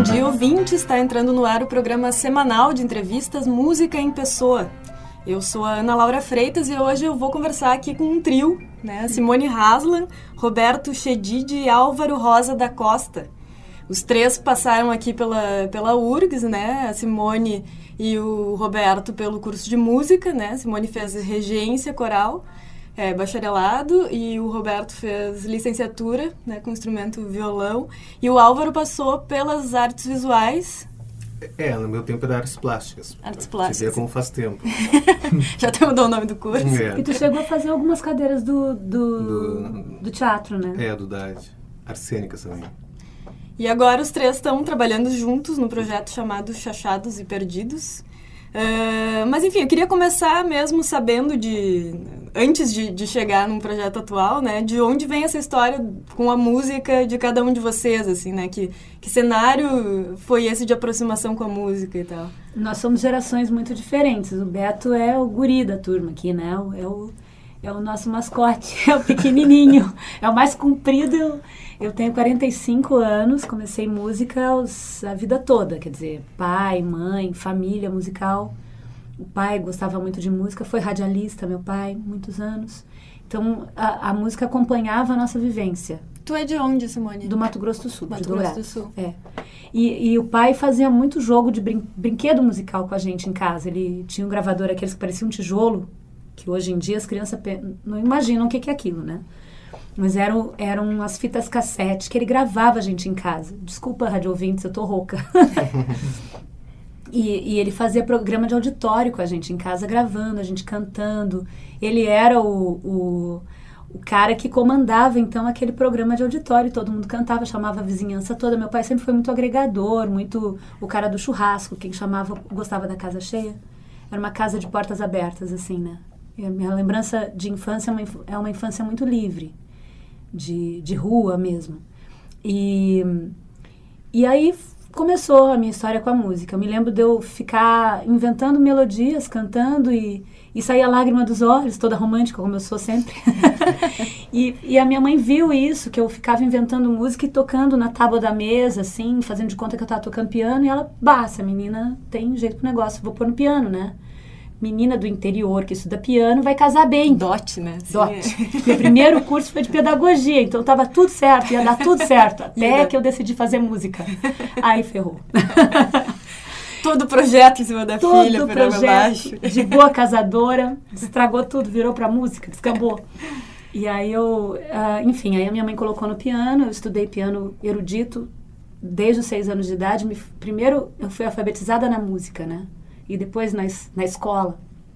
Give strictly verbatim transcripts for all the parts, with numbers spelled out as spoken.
Bom dia, ouvinte! Está entrando no ar o programa semanal de entrevistas Música em Pessoa. Eu sou a Ana Laura Freitas e hoje eu vou conversar aqui com um trio, né? Simone Haslan, Roberto Chedid e Álvaro Rosa da Costa. Os três passaram aqui pela, pela U R G S, né? A Simone e o Roberto pelo curso de música, né? A Simone fez regência coral, é, bacharelado, e o Roberto fez licenciatura, né, com instrumento violão, e o Álvaro passou pelas artes visuais. É, no meu tempo era artes plásticas. Artes plásticas. Você vê como faz tempo. Já até mudou o nome do curso. É. E tu chegou a fazer algumas cadeiras do, do, do, do teatro, né? É, do D A D. Artes cênicas também. E agora os três estão trabalhando juntos no projeto chamado Chachados e Perdidos. Uh, mas enfim, eu queria começar mesmo sabendo de, antes de, de chegar num projeto atual, né, de onde vem essa história com a música de cada um de vocês, assim, né, que, que cenário foi esse de aproximação com a música e tal? Nós somos gerações muito diferentes. O Beto é o guri da turma aqui, né, é o, é o nosso mascote, é o pequenininho, é o mais comprido. Eu, eu tenho quarenta e cinco anos, comecei música aos, a vida toda, quer dizer, pai, mãe, família musical. O pai gostava muito de música, foi radialista, meu pai, muitos anos. Então, a, a música acompanhava a nossa vivência. Tu é de onde, Simone? Do Mato Grosso do Sul. Mato de Grosso do Sul. É. E, e o pai fazia muito jogo de brin- brinquedo musical com a gente em casa. Ele tinha um gravador, aqueles que pareciam um tijolo, que hoje em dia as crianças pe- não imaginam o que, que é aquilo, né? Mas eram, eram as fitas cassete que ele gravava a gente em casa. Desculpa, rádio ouvintes, eu tô rouca. e, e ele fazia programa de auditório com a gente em casa, gravando, a gente cantando. Ele era o, o, o cara que comandava, então, aquele programa de auditório. Todo mundo cantava, chamava a vizinhança toda. Meu pai sempre foi muito agregador, muito o cara do churrasco, quem chamava, gostava da casa cheia. Era uma casa de portas abertas, assim, né? E a minha lembrança de infância é uma, é uma infância muito livre. De, de rua mesmo. E, e aí começou a minha história com a música. Eu me lembro de eu ficar inventando melodias, cantando e, e sair a lágrima dos olhos, toda romântica, como eu sou sempre. e, e a minha mãe viu isso, que eu ficava inventando música e tocando na tábua da mesa, assim, fazendo de conta que eu estava tocando piano. E ela, bah, essa menina tem jeito pro negócio, vou pôr no piano, né? Menina do interior que estuda piano vai casar bem. Dote, né? Dote. Meu primeiro curso foi de pedagogia, então estava tudo certo, ia dar tudo certo, até que eu decidi fazer música. Aí ferrou. Todo projeto em cima da Todo filha, por água abaixo. De boa casadora, estragou tudo, virou pra música, descambou. E aí eu, uh, enfim, aí a minha mãe colocou no piano, eu estudei piano erudito desde os seis anos de idade. Me, primeiro eu fui alfabetizada na música, né? E depois na, na escola.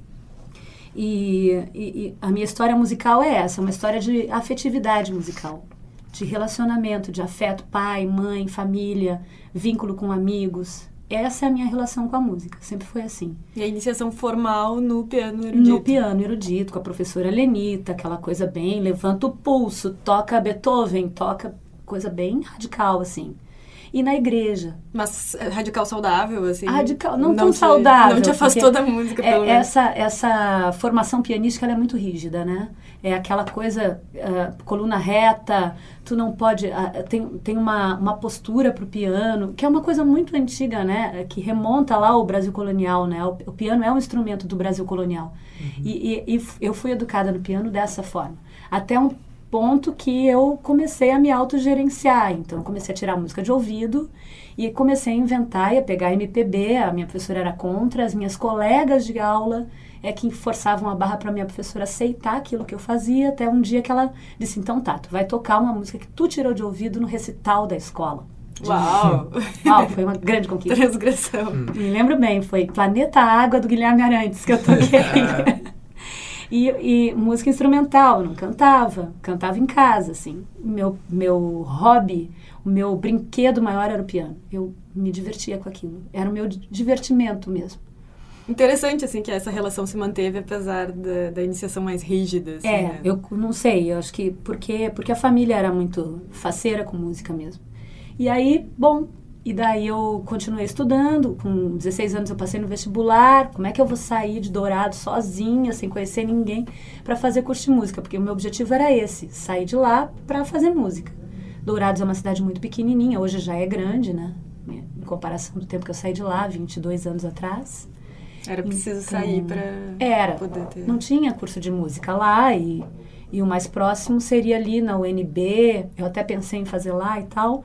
E, e, e a minha história musical é essa, uma história de afetividade musical, de relacionamento, de afeto, pai, mãe, família, vínculo com amigos. Essa é a minha relação com a música, sempre foi assim. E a iniciação formal no piano erudito? No piano erudito, com a professora Lenita, aquela coisa bem, levanta o pulso, toca Beethoven, toca coisa bem radical, assim. E na igreja. Mas radical saudável, assim? Radical, não, não tão te, saudável. Não te afastou da música, pelo é, menos. Essa, essa formação pianística, ela é muito rígida, né? É aquela coisa, uh, coluna reta, tu não pode... Uh, tem tem uma, uma postura pro piano, que é uma coisa muito antiga, né? Que remonta lá ao Brasil colonial, né? O, o piano é um instrumento do Brasil colonial. Uhum. E, e, e eu fui educada no piano dessa forma. Até um ponto que eu comecei a me autogerenciar. Então, comecei a tirar música de ouvido e comecei a inventar e a pegar M P B. A minha professora era contra, as minhas colegas de aula é que forçavam a barra para a minha professora aceitar aquilo que eu fazia, até um dia que ela disse, então tá, tu vai tocar uma música que tu tirou de ouvido no recital da escola. Uau! Uau, foi uma grande conquista. Transgressão. Hum. Me lembro bem, foi Planeta Água, do Guilherme Arantes, que eu toquei. E, e música instrumental, eu não cantava, cantava em casa, assim. Meu, meu hobby, o meu brinquedo maior era o piano. Eu me divertia com aquilo, era o meu divertimento mesmo. Interessante, assim, que essa relação se manteve apesar da, da iniciação mais rígida. Assim, é, né? eu não sei, eu acho que porque, porque a família era muito faceira com música mesmo. E aí, bom... E daí eu continuei estudando, com dezesseis anos eu passei no vestibular, como é que eu vou sair de Dourados sozinha, sem conhecer ninguém, para fazer curso de música? Porque o meu objetivo era esse, sair de lá para fazer música. Dourados é uma cidade muito pequenininha, hoje já é grande, né? em comparação do tempo que eu saí de lá, vinte e dois anos atrás. Era preciso Então, sair para era, poder ter... Não tinha curso de música lá e, e o mais próximo seria ali na U N B, eu até pensei em fazer lá e tal,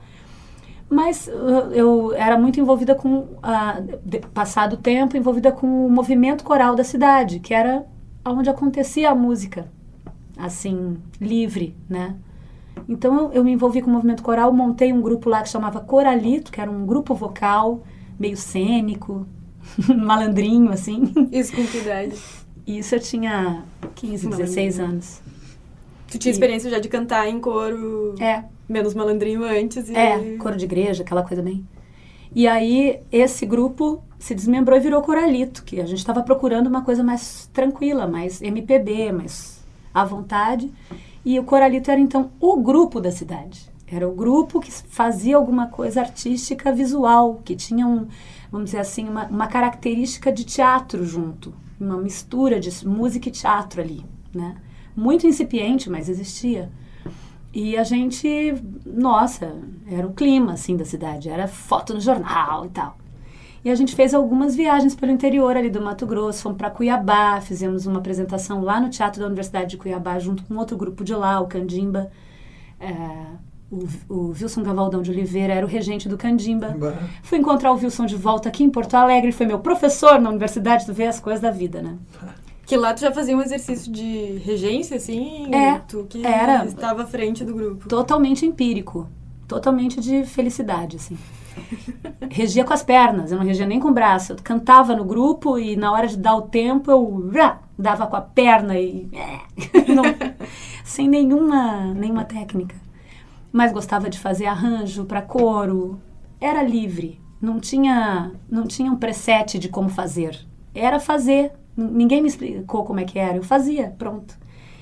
mas uh, eu era muito envolvida com, uh, de, passado o tempo, envolvida com o movimento coral da cidade, que era onde acontecia a música, assim, livre, né? Então eu, eu me envolvi com o movimento coral, montei um grupo lá que chamava Coralito, que era um grupo vocal meio cênico, malandrinho, assim. Isso com que idade? Isso eu tinha quinze, dezesseis anos. Tu tinha e... experiência já de cantar em coro é. menos malandrinho antes? E... É, coro de igreja, aquela coisa bem... E aí esse grupo se desmembrou e virou Coralito, que a gente estava procurando uma coisa mais tranquila, mais M P B, mais à vontade. E o Coralito era então o grupo da cidade. Era o grupo que fazia alguma coisa artística visual, que tinha um... vamos dizer assim, uma, uma característica de teatro junto, uma mistura de música e teatro ali, né? Muito incipiente, mas existia. E a gente, nossa, era o clima, assim, da cidade, era foto no jornal e tal. E a gente fez algumas viagens pelo interior ali do Mato Grosso, fomos para Cuiabá, fizemos uma apresentação lá no Teatro da Universidade de Cuiabá, junto com outro grupo de lá, o Candimba. É, o, o Wilson Gavaldão de Oliveira era o regente do Candimba. Fui encontrar o Wilson de volta aqui em Porto Alegre, foi meu professor na universidade, tu vê as coisas da vida, né? Que lá tu já fazia um exercício de regência, assim? É, tu que era estava à frente do grupo. Totalmente empírico, totalmente de felicidade, assim. Regia com as pernas, eu não regia nem com o braço. Eu cantava no grupo e na hora de dar o tempo eu dava com a perna e... não, sem nenhuma, nenhuma técnica. Mas gostava de fazer arranjo para coro. Era livre, não tinha, não tinha um preset de como fazer. Era fazer. Ninguém me explicou como é que era, eu fazia, pronto.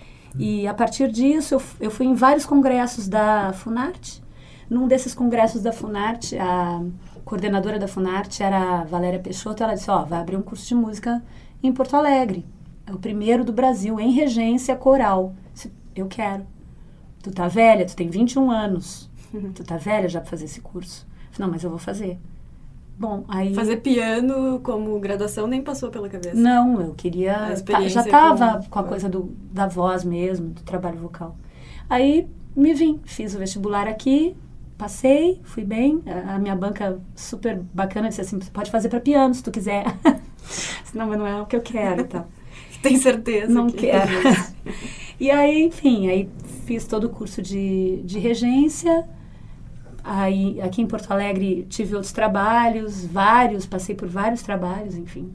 E a partir disso, eu, eu fui em vários congressos da Funarte. Num desses congressos da Funarte, a coordenadora da Funarte era a Valéria Peixoto. Ela disse, ó, oh, vai abrir um curso de música em Porto Alegre. É o primeiro do Brasil, em regência coral. Eu quero. Tu tá velha, tu tem vinte e um anos. Uhum. Tu tá velha já pra fazer esse curso. Eu falei, não, mas eu vou fazer. Bom, aí... Fazer piano como graduação nem passou pela cabeça? Não, eu queria... Já estava com... com a coisa do, da voz mesmo, do trabalho vocal. Aí me vim, fiz o vestibular aqui, passei, fui bem. A, a minha banca super bacana disse assim, você pode fazer para piano se tu quiser. Não, mas não é o que eu quero e tal. Tem certeza? Não que quero. E aí, enfim, aí fiz todo o curso de, de regência. Aí, aqui em Porto Alegre, tive outros trabalhos, vários, passei por vários trabalhos, enfim.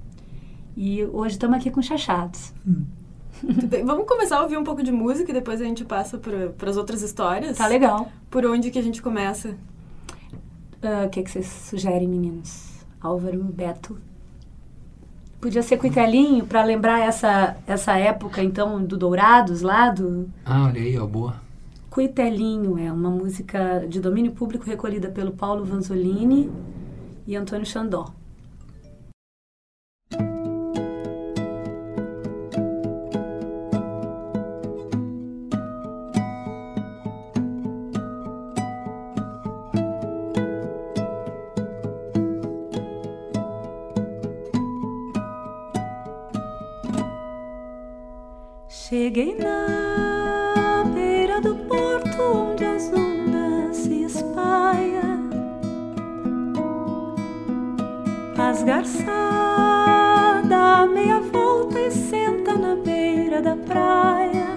E hoje estamos aqui com Chachados. Hum. Vamos começar a ouvir um pouco de música e depois a gente passa para as outras histórias? Tá legal. Por onde que a gente começa? O uh, que, que vocês sugerem, meninos? Álvaro, Beto? Podia ser Cuitelinho, para lembrar essa, essa época, então, do Dourados, lá do... Ah, olha aí, ó, boa. Cuitelinho é uma música de domínio público recolhida pelo Paulo Vanzolini e Antônio Xandó. Cheguei na beira do porto onde as ondas se espalham, as garças dá meia volta e senta na beira da praia.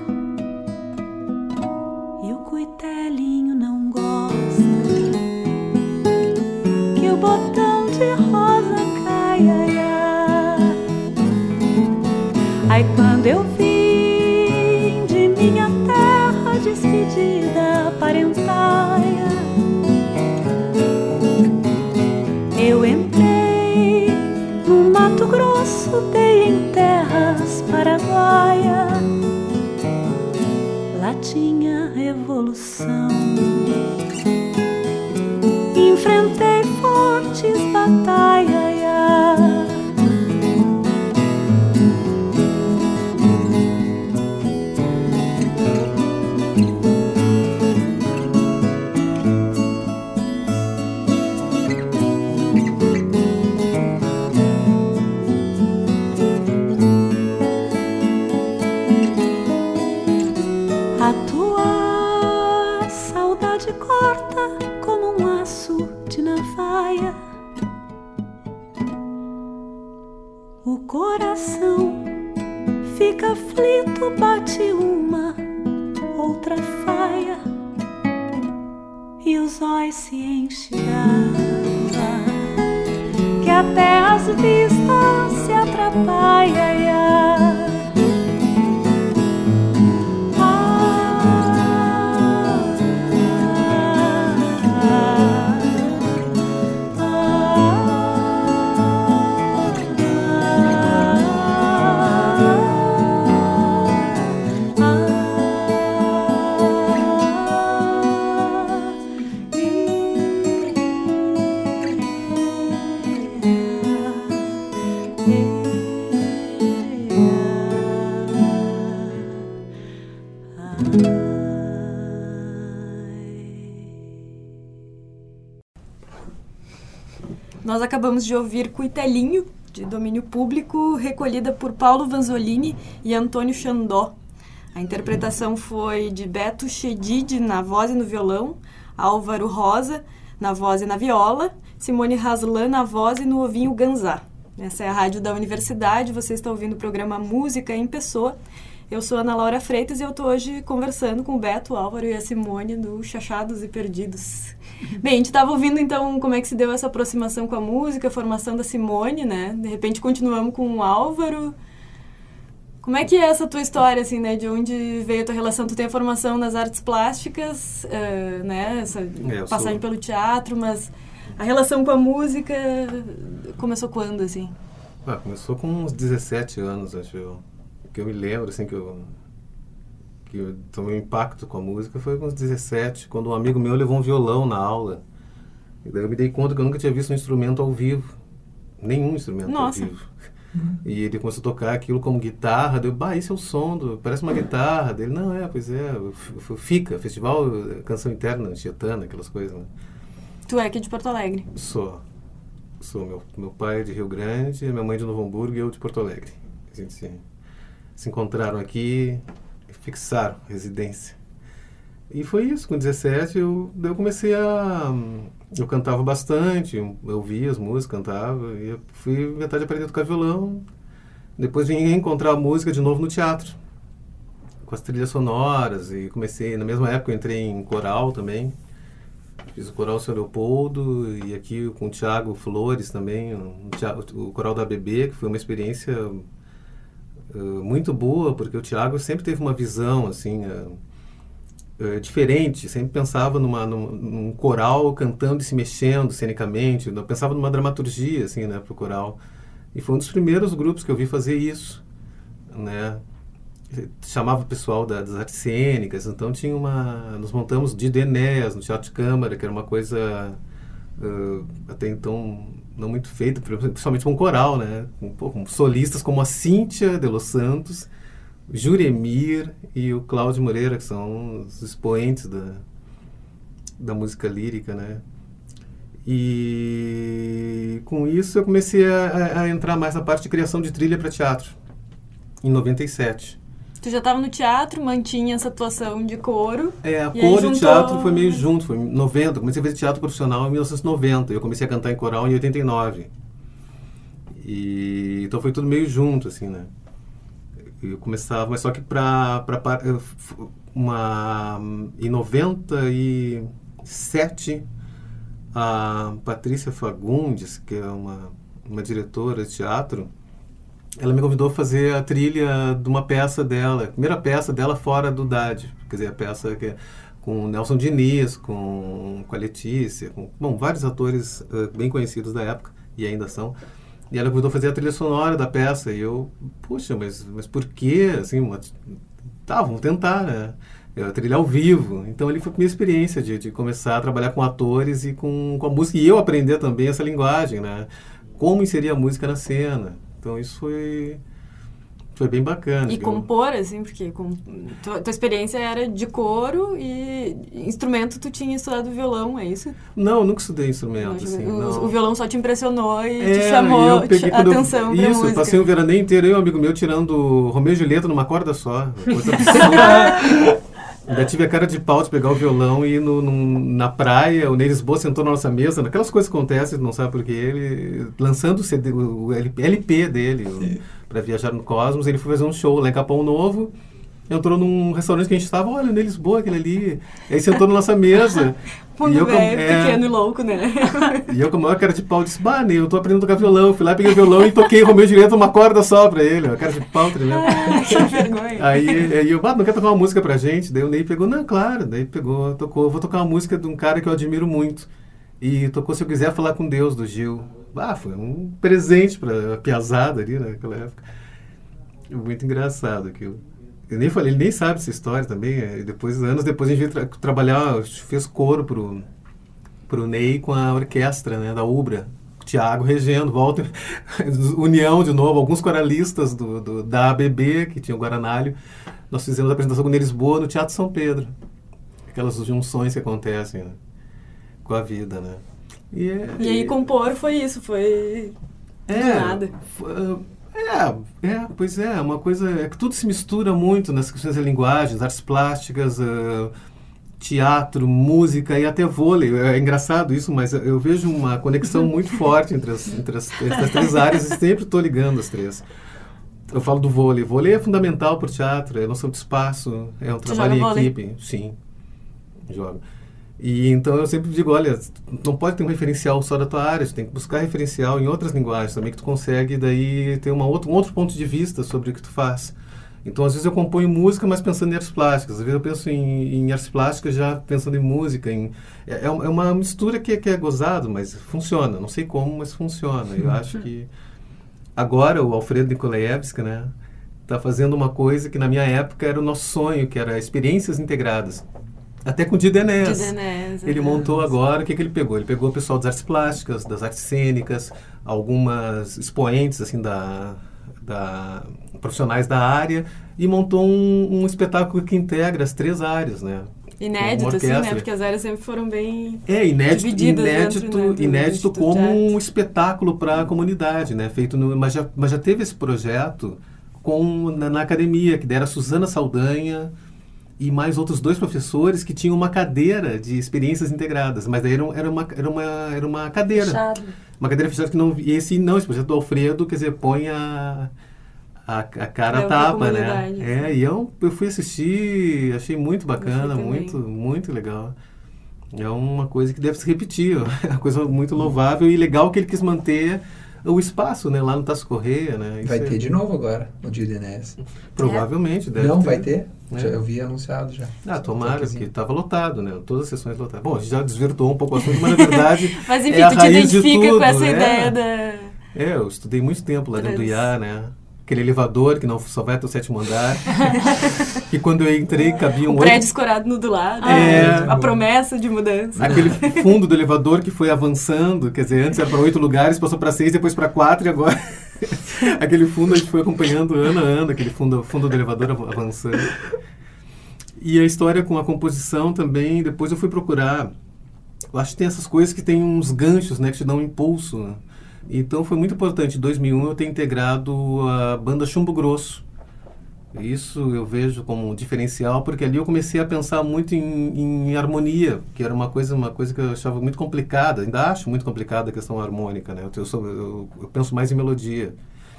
E o Cuitelinho não gosta que o botão de rosa caia. Ai, ai. Aí quando eu vi minha terra despedida parentaia, eu entrei no Mato Grosso, dei em terras paraguaia. Lá tinha revolução, enfrentei fortes batalhas. corta como um laço de navalha. O coração fica aflito, bate uma, outra faia, e os olhos se enchem d'água, que até as vistas se atrapalham. Nós acabamos de ouvir Cuitelinho, de domínio público, recolhida por Paulo Vanzolini e Antônio Xandó. A interpretação foi de Beto Chedid na voz e no violão, Álvaro Rosa na voz e na viola, Simone Haslan na voz e no ovinho ganzá. Essa é a rádio da universidade, você está ouvindo o programa Música em Pessoa. Eu sou Ana Laura Freitas e eu estou hoje conversando com o Beto, o Álvaro e a Simone do Chachados e Perdidos. Bem, a gente estava ouvindo então como é que se deu essa aproximação com a música, a formação da Simone, né? De repente continuamos com o Álvaro. Como é que é essa tua história, assim, né? De onde veio a tua relação? Tu tem a formação nas artes plásticas, uh, né? Essa é, passagem sou... pelo teatro, mas a relação com a música começou quando, assim? Ah, começou com uns dezessete anos, acho eu. Que eu me lembro, assim, que eu... que eu tomei um impacto com a música foi com uns dezessete, quando um amigo meu levou um violão na aula. E daí eu me dei conta que eu nunca tinha visto um instrumento ao vivo. Nenhum instrumento Nossa. ao vivo. E ele começou a tocar aquilo como guitarra. Deu, bah, esse é o som, do, parece uma guitarra. Dele, não, é, pois é, FICA, Festival Canção Interna, Tietana, aquelas coisas, né? Tu é aqui de Porto Alegre? Sou. Sou. Meu, meu pai é de Rio Grande, minha mãe de Novo Hamburgo e eu de Porto Alegre. A gente se, se encontraram aqui, fixaram residência. E foi isso, com dezessete eu, eu comecei a... Eu cantava bastante, eu ouvia as músicas, cantava, e eu fui inventar de aprender a tocar violão. Depois vim encontrar a música de novo no teatro, com as trilhas sonoras, e comecei, na mesma época eu entrei em coral também. Fiz o coral São Leopoldo, e aqui com o Thiago Flores também, o, teatro, o coral da A B B, que foi uma experiência uh, muito boa, porque o Thiago sempre teve uma visão, assim... Uh, Uh, diferente, sempre pensava numa, num, num coral cantando e se mexendo cenicamente, eu pensava numa dramaturgia, assim, né, pro coral. E foi um dos primeiros grupos que eu vi fazer isso, né. Chamava o pessoal da, das artes cênicas, então tinha uma... Nós montamos de Enéas no Teatro de Câmara, que era uma coisa uh, até então não muito feita, principalmente com coral, né, com, com solistas como a Cíntia de Los Santos, Juremir e o Cláudio Moreira, que são os expoentes da, da música lírica, né? E com isso eu comecei a, a entrar mais na parte de criação de trilha para teatro, em noventa e sete. Tu já estava no teatro, mantinha essa atuação de coro. É, a e coro e juntou... o teatro foi meio junto, foi em noventa, comecei a fazer teatro profissional em mil novecentos e noventa, eu comecei a cantar em coral em oitenta e nove. E, então foi tudo meio junto, assim, né? Eu começava, mas só que para uma em noventa e sete a Patrícia Fagundes, que é uma uma diretora de teatro, ela me convidou a fazer a trilha de uma peça dela, a primeira peça dela fora do D A D, quer dizer, a peça que é com o Nelson Diniz, com, com a Letícia, com, bom, vários atores uh, bem conhecidos da época, e ainda são. E ela convidou a fazer a trilha sonora da peça. E eu, puxa, mas, mas por quê? Assim, uma, tá, vamos tentar, né? A trilha ao vivo. Então, ali foi a minha experiência de, de começar a trabalhar com atores e com, com a música. E eu aprender também essa linguagem, né? Como inserir a música na cena. Então, isso foi... Foi bem bacana. E compor, assim, porque com, tua, tua experiência era de coro e instrumento tu tinha estudado violão, é isso? Não, nunca estudei instrumento, não, assim. O, não. o violão só te impressionou e é, te chamou eu peguei, a atenção eu, pra isso, música. Isso, passei o veraneio inteiro, eu e um amigo meu tirando Romeu e Julieta numa corda só. Coisa absurda. Ainda tive a cara de pau de pegar o violão e ir no, no, na praia, o Ney Lisboa sentou na nossa mesa, naquelas coisas que acontecem, não sabe por quê, ele lançando o, C D, o L P dele para Viajar no Cosmos, ele foi fazer um show lá em Capão Novo, entrou num restaurante que a gente estava, olha, o Ney Lisboa, aquele ali, aí sentou na nossa mesa. Mundo e eu, velho, é, pequeno e louco, né? E eu com a maior cara de pau disse, bah, Ney, eu tô aprendendo a tocar violão, fui lá, peguei o violão e toquei Romeu e Julieta uma corda só pra ele, a cara de pau tremendo. Ah, que vergonha. Aí, aí eu, ah, não quer tocar uma música pra gente? Daí o Ney pegou, não, claro, daí pegou, tocou, vou tocar uma música de um cara que eu admiro muito. E tocou Se Eu Quiser Falar com Deus, do Gil. Ah, foi um presente pra piazada ali naquela época. Muito engraçado aquilo. Eu nem falei, ele nem sabe essa história também. Depois, anos depois, a gente veio tra- trabalhar, a gente fez coro pro, pro Ney com a orquestra, né, da Ubra. Tiago regendo, volta, União de novo, alguns coralistas do, do, da A B B, que tinha o Guaranário. Nós fizemos a apresentação com o Ney Lisboa no Teatro São Pedro. Aquelas junções que acontecem, né, com a vida, né. E, é, E aí compor foi isso, foi do é, nada. Foi, É, é, pois é, uma coisa, é que tudo se mistura muito nas questões da linguagem, artes plásticas, uh, teatro, música e até vôlei. É engraçado isso, mas eu vejo uma conexão muito forte entre as, entre as, entre as três áreas e sempre estou ligando as três. Eu falo do vôlei. Vôlei é fundamental para o teatro, é a noção de espaço, é um Você trabalho em joga vôlei? equipe. Sim, jogo. E então eu sempre digo, olha, não pode ter um referencial só da tua área, tu tem que buscar referencial em outras linguagens também, que tu consegue daí ter uma outra, um outro ponto de vista sobre o que tu faz. Então, às vezes eu componho música, mas pensando em artes plásticas. Às vezes eu penso em, em artes plásticas já pensando em música. Em, é, é uma mistura que, que é gozado, mas funciona. Não sei como, mas funciona. Eu acho que agora o Alfredo Nikolaevski, né, está fazendo uma coisa que na minha época era o nosso sonho, que era experiências integradas. Até com o Didenés. Didenés, Ele é. montou agora, o que, que ele pegou? Ele pegou o pessoal das artes plásticas, das artes cênicas, algumas expoentes assim, da, da, profissionais da área, e montou um, um espetáculo que integra as três áreas, né? Inédito, Uma assim, né? orquestra. Porque as áreas sempre foram bem É, inédito, divididas inédito, dentro, né, do inédito Instituto como de um Artes. espetáculo para a comunidade, né? Feito no, mas, já, mas já teve esse projeto com, na, na academia, que era a Suzana Saldanha e mais outros dois professores que tinham uma cadeira de experiências integradas, mas daí era, era, uma, era, uma, era uma cadeira. Fechado. Uma cadeira fechada que não... E esse não, esse projeto do Alfredo, quer dizer, põe a, a, a cara É, a tapa, né? comunidade, É, assim. e eu, eu fui assistir, achei muito bacana, também. muito, muito legal. É uma coisa que deve se repetir, é uma coisa muito louvável e legal que ele quis manter o espaço, né? Lá no Tasso Correia, né? Isso Vai é- ter de novo agora, no Didenés. Provavelmente, deve Não, ter. vai ter. É. Já, eu vi anunciado já. Ah, tomara, Toquezinho. porque estava lotado, né? Todas as sessões lotadas. Bom, a gente já desvirtuou um pouco o assunto, mas na verdade Mas enfim, é a tu te raiz de identifica tudo, com essa é. ideia da... É, eu estudei muito tempo lá dentro do Trans. I A, né? Aquele elevador que não só vai até o sétimo andar. Que quando eu entrei cabiam Um oito... prédio escorado no do lado, É. a promessa de mudança. Aquele fundo do elevador que foi avançando, quer dizer, antes era para oito lugares, passou para seis, depois para quatro e agora... aquele fundo a gente foi acompanhando ano a ano, aquele fundo, fundo do elevador av- avançando. E a história com a composição também, depois eu fui procurar. Eu acho que tem essas coisas que tem uns ganchos, né, que te dão um impulso, né? Então foi muito importante, em dois mil e um, eu ter integrado a banda Chumbo Grosso. Isso eu vejo como um diferencial, porque ali eu comecei a pensar muito em, em harmonia, que era uma coisa, uma coisa que eu achava muito complicada, ainda acho muito complicada a questão harmônica, né? Eu, sou, eu, eu penso mais em melodia.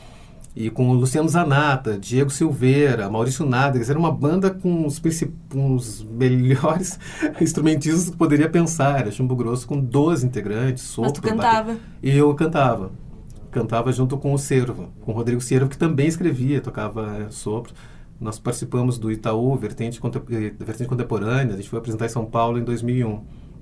E com o Luciano Zanata, Diego Silveira, Maurício Nádegas, era uma banda com os, princip... com os melhores instrumentistas que poderia pensar. Era Chumbo Grosso com doze integrantes, Mas tu sopro, cantava. bate- E eu cantava. Cantava junto com o Cervo, com o Rodrigo Cervo, que também escrevia, tocava é, sopro. Nós participamos do Itaú, Vertente, Contem- eh, Vertente Contemporânea, a gente foi apresentar em São Paulo em dois mil e um.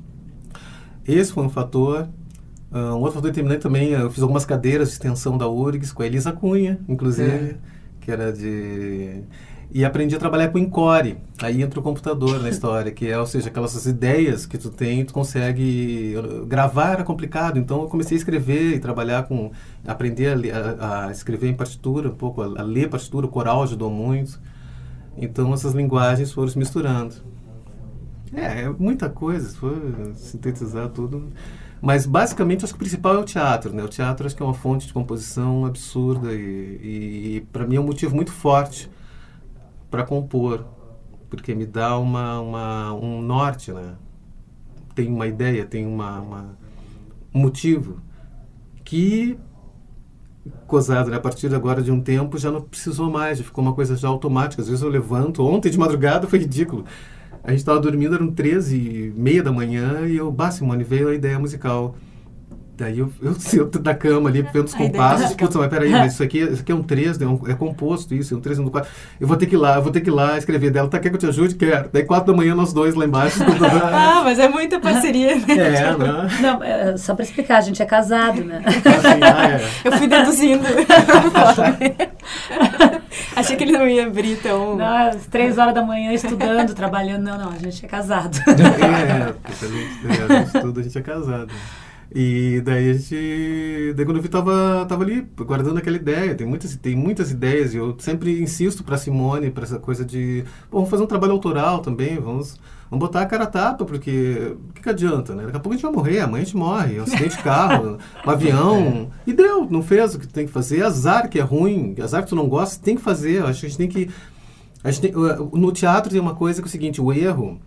Esse foi um fator. Uh, um outro fator determinante também, eu fiz algumas cadeiras de extensão da U R G S com a Elisa Cunha, inclusive, É. que era de... E aprendi a trabalhar com Encore. Aí entra o computador na história, que é, ou seja, aquelas ideias que tu tem, tu consegue... Gravar era complicado, então eu comecei a escrever e trabalhar com... Aprender a, le- a, a escrever em partitura, um pouco, a, a ler partitura, o coral ajudou muito. Então essas linguagens foram se misturando. É, é muita coisa, se for sintetizar tudo... Mas, basicamente, acho que o principal é o teatro, né? O teatro acho que é uma fonte de composição absurda e, e, e para mim, é um motivo muito forte para compor. porque me dá uma, uma, um norte, né? Tem uma ideia, tem uma, uma, um motivo que, gozado, né? A partir agora de um tempo já não precisou mais, já ficou uma coisa já automática. Às vezes eu levanto, ontem de madrugada foi ridículo. A gente estava dormindo, eram treze e meia da manhã e eu, bah, Simone, veio a ideia musical. Daí eu, eu sento da cama ali, vendo os compassos, putz, mas peraí, mas isso aqui, isso aqui é um três, é, um, é composto isso, é um três, um quatro. Eu vou ter que ir lá, eu vou ter que ir lá escrever dela. Tá, quer que eu te ajude? Quero. Daí quatro da manhã nós dois lá embaixo. Ah, mas é muita parceria, né? É, né? Não, é, só pra explicar, a gente é casado, né? Assim, ah, é. Eu fui deduzindo. Achei que ele não ia abrir tão... Não, às três horas da manhã estudando, trabalhando. Não, não, a gente é casado. É, porque a gente, a gente estuda, a gente é casado. E daí a gente... Daí quando eu vi, tava, tava ali guardando aquela ideia. Tem muitas, tem muitas ideias e eu sempre insisto pra Simone, pra essa coisa de... Pô, vamos fazer um trabalho autoral também, vamos... Vamos botar a cara a tapa, porque o que, que adianta, né? Daqui a pouco a gente vai morrer, amanhã a gente morre, um acidente de carro, um avião, e deu, não fez o que tem que fazer, azar que é ruim, azar que tu não gosta, tem que fazer, acho que a gente tem que... A gente tem, no teatro tem uma coisa que é o seguinte, o erro,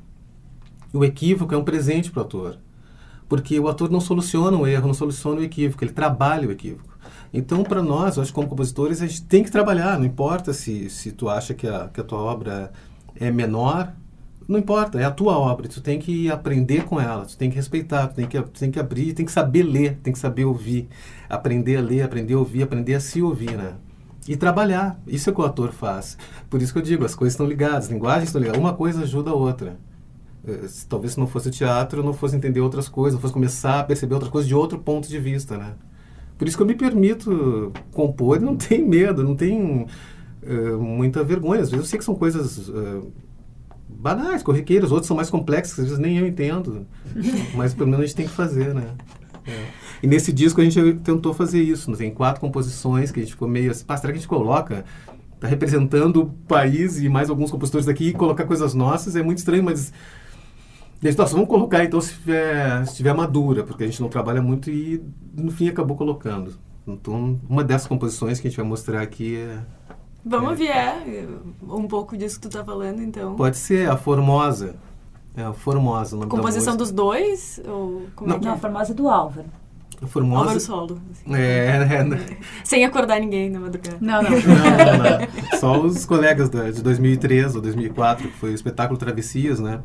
o equívoco é um presente para o ator, porque o ator não soluciona o erro, não soluciona o equívoco, ele trabalha o equívoco. Então, para nós, eu acho que como compositores, a gente tem que trabalhar, não importa se, se tu acha que a, que a tua obra é menor, não importa, é a tua obra, tu tem que aprender com ela, tu tem que respeitar, tu tem que, tu tem que abrir, tem que saber ler, tem que saber ouvir, aprender a ler, aprender a ouvir, aprender a se ouvir, né? E trabalhar, isso é o que o ator faz. Por isso que eu digo, as coisas estão ligadas, as linguagens estão ligadas, uma coisa ajuda a outra. Talvez se não fosse o teatro, eu não fosse entender outras coisas, não fosse começar a perceber outras coisas de outro ponto de vista, né? Por isso que eu me permito compor e não tenho medo, não tenho uh, muita vergonha. Às vezes eu sei que são coisas... Uh, banais, corriqueiros, outros são mais complexos, às vezes nem eu entendo, mas pelo menos a gente tem que fazer, né? É. E nesse disco a gente tentou fazer isso, tem quatro composições que a gente ficou meio assim, pá, será que a gente coloca, tá representando o país e mais alguns compositores daqui e colocar coisas nossas, é muito estranho, mas a gente, nossa, vamos colocar então se estiver, se estiver madura, porque a gente não trabalha muito e no fim acabou colocando. Então, uma dessas composições que a gente vai mostrar aqui é... Vamos ouvir, é, um pouco disso que tu tá falando, então. Pode ser, a Formosa. É a Formosa, o nome composição da dos dois? Ou como não, é que não, é? a Formosa é do Álvaro. A Formosa... Álvaro solo. Assim. É, é, né? Sem acordar ninguém na madrugada. Não, não. não, não, não. Só os colegas da, de dois mil e três ou dois mil e quatro, que foi o espetáculo Travessias, né?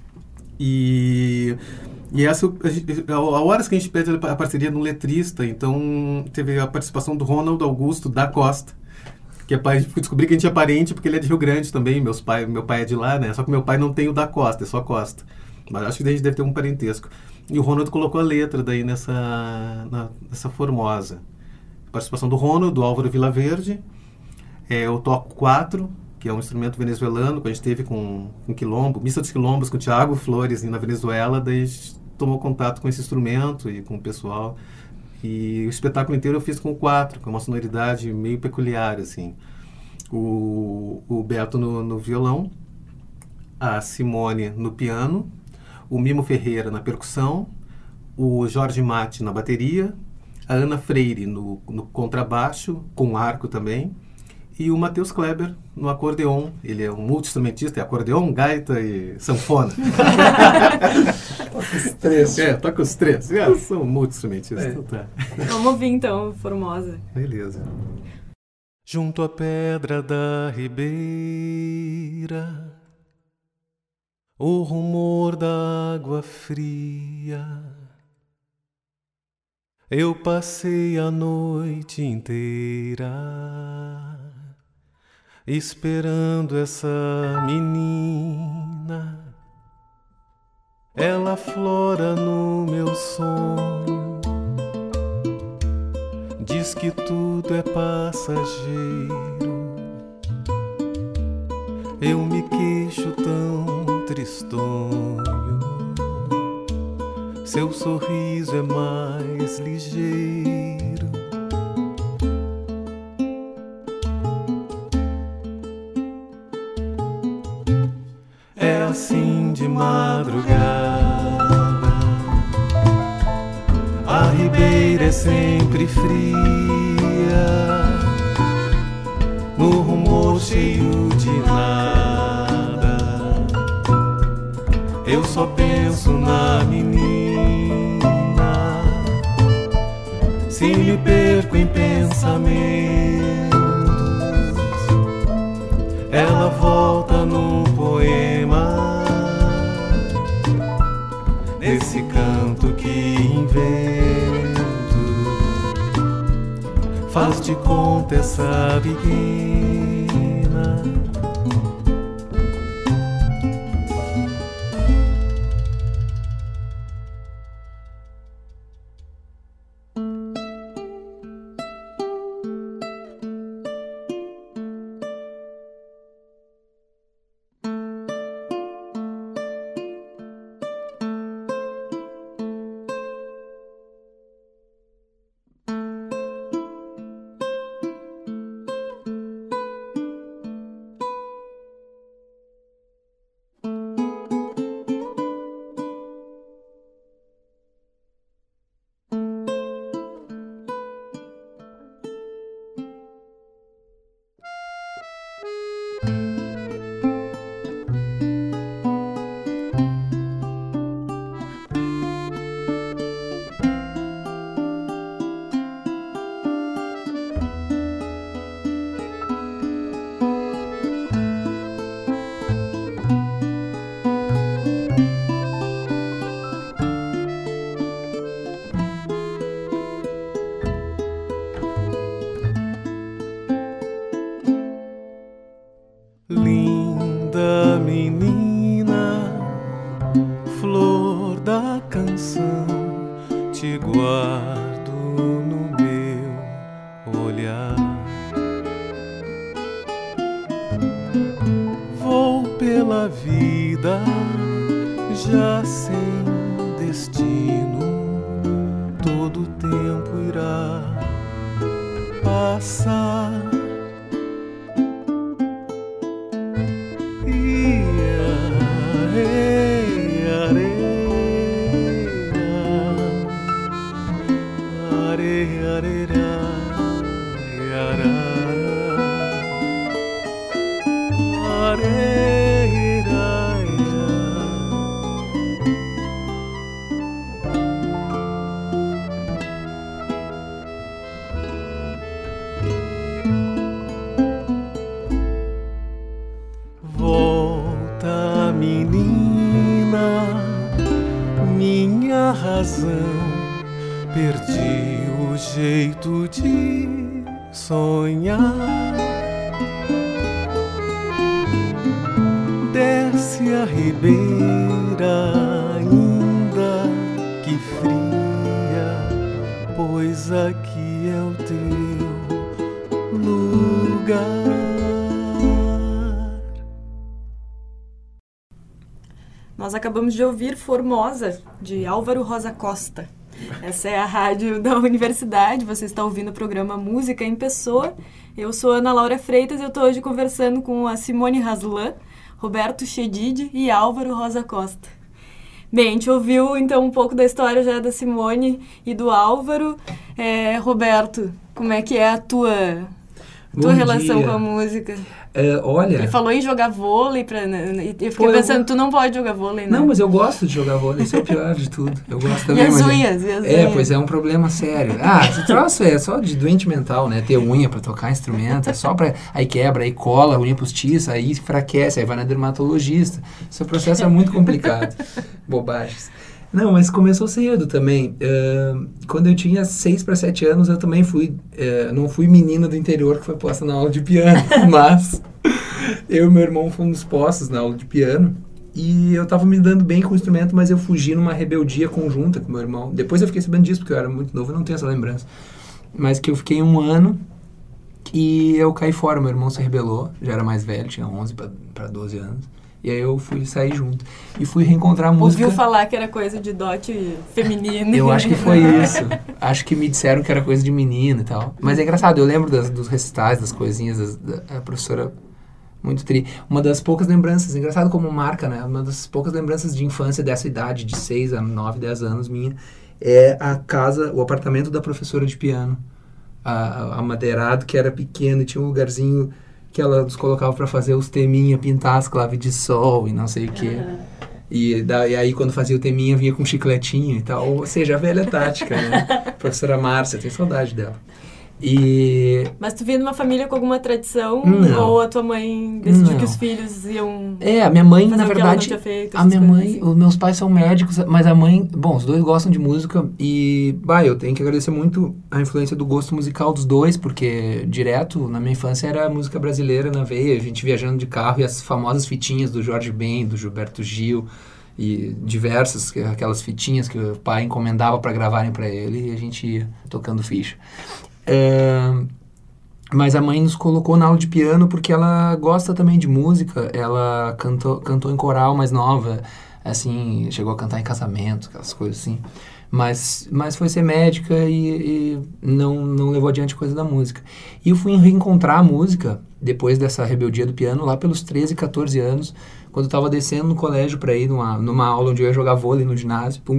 E... E essa, a, a horas que a gente pede a parceria de um letrista, então teve a participação do Ronald Augusto da Costa, que é pai, descobri que a gente é parente porque ele é de Rio Grande também, meus pai, meu pai é de lá, né? Só que meu pai não tem o da Costa, é só Costa. Mas acho que a gente deve ter um parentesco. E o Ronald colocou a letra daí nessa, na, nessa Formosa. Participação do Ronald, do Álvaro Vilaverde, é, eu toco quatro, que é um instrumento venezuelano, que a gente teve com, com Quilombo, Missa dos Quilombos, com o Thiago Flores na Venezuela, daí a gente tomou contato com esse instrumento e com o pessoal. E o espetáculo inteiro eu fiz com quatro, com uma sonoridade meio peculiar, assim. O, o Beto no, no violão, a Simone no piano, o Mimo Ferreira na percussão, o Jorge Mate na bateria, a Ana Freire no, no contrabaixo, com arco também, e o Matheus Kleber no acordeon. Ele é um multi-instrumentista, é acordeon, gaita e sanfona. Toca os três. É, toca os três. É, são multi-instrumentistas. É. Então tá. Vamos ouvir então, Formosa. Beleza. Junto à pedra da ribeira, o rumor da água fria, eu passei a noite inteira esperando essa menina. Ela flora no meu sonho, diz que tudo é passageiro. Eu me queixo tão tristonho, seu sorriso é mais ligeiro. É assim de madrugada, a ribeira é sempre fria, no rumor cheio de nada, só penso na menina. Se me perco em pensamentos, ela volta num poema, nesse canto que invento. Faz de conta essa pequena. Linda menina, flor da canção, te guardo no meu olhar. Vou pela vida já sem destino, todo o tempo irá passar. Volta, menina, minha razão, perdi o jeito de sonhar. Desce a ribeira ainda que fria, pois aqui é o teu lugar. Nós acabamos de ouvir Formosa, de Álvaro Rosa Costa. Essa é a rádio da universidade, você está ouvindo o programa Música em Pessoa. Eu sou Ana Laura Freitas e eu estou hoje conversando com a Simone Haslan, Roberto Chedid e Álvaro Rosa Costa. Bem, a gente ouviu então um pouco da história já da Simone e do Álvaro. É, Roberto, como é que é a tua, tua relação dia. com a música? É, olha... Ele falou em jogar vôlei, pra, e eu fiquei Pô, pensando, eu... tu não pode jogar vôlei, né? Não, mas eu gosto de jogar vôlei, isso é o pior de tudo. Eu gosto também. E as mas... unhas, e as É, unhas. pois é um problema sério. Ah, esse troço é só de doente mental, né? Ter unha pra tocar instrumento, é só pra... Aí quebra, aí cola a unha postiça, aí enfraquece, aí vai na dermatologista. Esse processo é muito complicado. Bobagens. Não, mas começou cedo também. Uh, quando eu tinha seis para sete anos, eu também fui... Uh, não fui menina do interior que foi posta na aula de piano, mas... Eu e meu irmão fomos postos na aula de piano e eu tava me dando bem com o instrumento, mas eu fugi numa rebeldia conjunta com meu irmão. Depois eu fiquei sabendo disso, porque eu era muito novo e não tenho essa lembrança. Mas que eu fiquei um ano e eu caí fora. Meu irmão se rebelou, já era mais velho, tinha onze para doze anos. E aí eu fui sair junto. E fui reencontrar a música. Ouviu falar que era coisa de dote feminino. Eu acho que foi isso. Acho que me disseram que era coisa de menino e tal. Mas é engraçado, eu lembro das, dos recitais, das coisinhas, das, da a professora... Muito tri. Uma das poucas lembranças, engraçado como marca, né? Uma das poucas lembranças de infância dessa idade, de seis a nove, dez anos minha, é a casa, o apartamento da professora de piano. A, a madeirado, que era pequeno, e tinha um lugarzinho que ela nos colocava para fazer os teminha, pintar as claves de sol e não sei o quê. Uhum. E, da, e aí, quando fazia o teminha, vinha com chicletinho e tal. Ou seja, a velha tática, né? Professora Márcia, tenho saudade dela. E... Mas tu vinha de uma família com alguma tradição? Não. Ou a tua mãe decidiu Não. que os filhos iam É, a minha mãe, fazer na o que ela não verdade, tinha feito, a essas minha coisas mãe, assim? os meus pais são médicos, mas a mãe, bom, os dois gostam de música e, bah, eu tenho que agradecer muito a influência do gosto musical dos dois, porque direto, na minha infância, era música brasileira na veia, a gente viajando de carro e as famosas fitinhas do Jorge Ben, do Gilberto Gil e diversas, que- aquelas fitinhas que o pai encomendava para gravarem para ele e a gente ia tocando ficha. Ahn, Mas a mãe nos colocou na aula de piano porque ela gosta também de música. Ela cantou, cantou em coral mais nova, assim, chegou a cantar em casamento, aquelas coisas assim. Mas, mas foi ser médica e, e não, não levou adiante coisa da música. E eu fui reencontrar a música depois dessa rebeldia do piano lá pelos treze, catorze anos, quando eu estava descendo no colégio para ir numa, numa aula onde eu ia jogar vôlei no ginásio. Pum.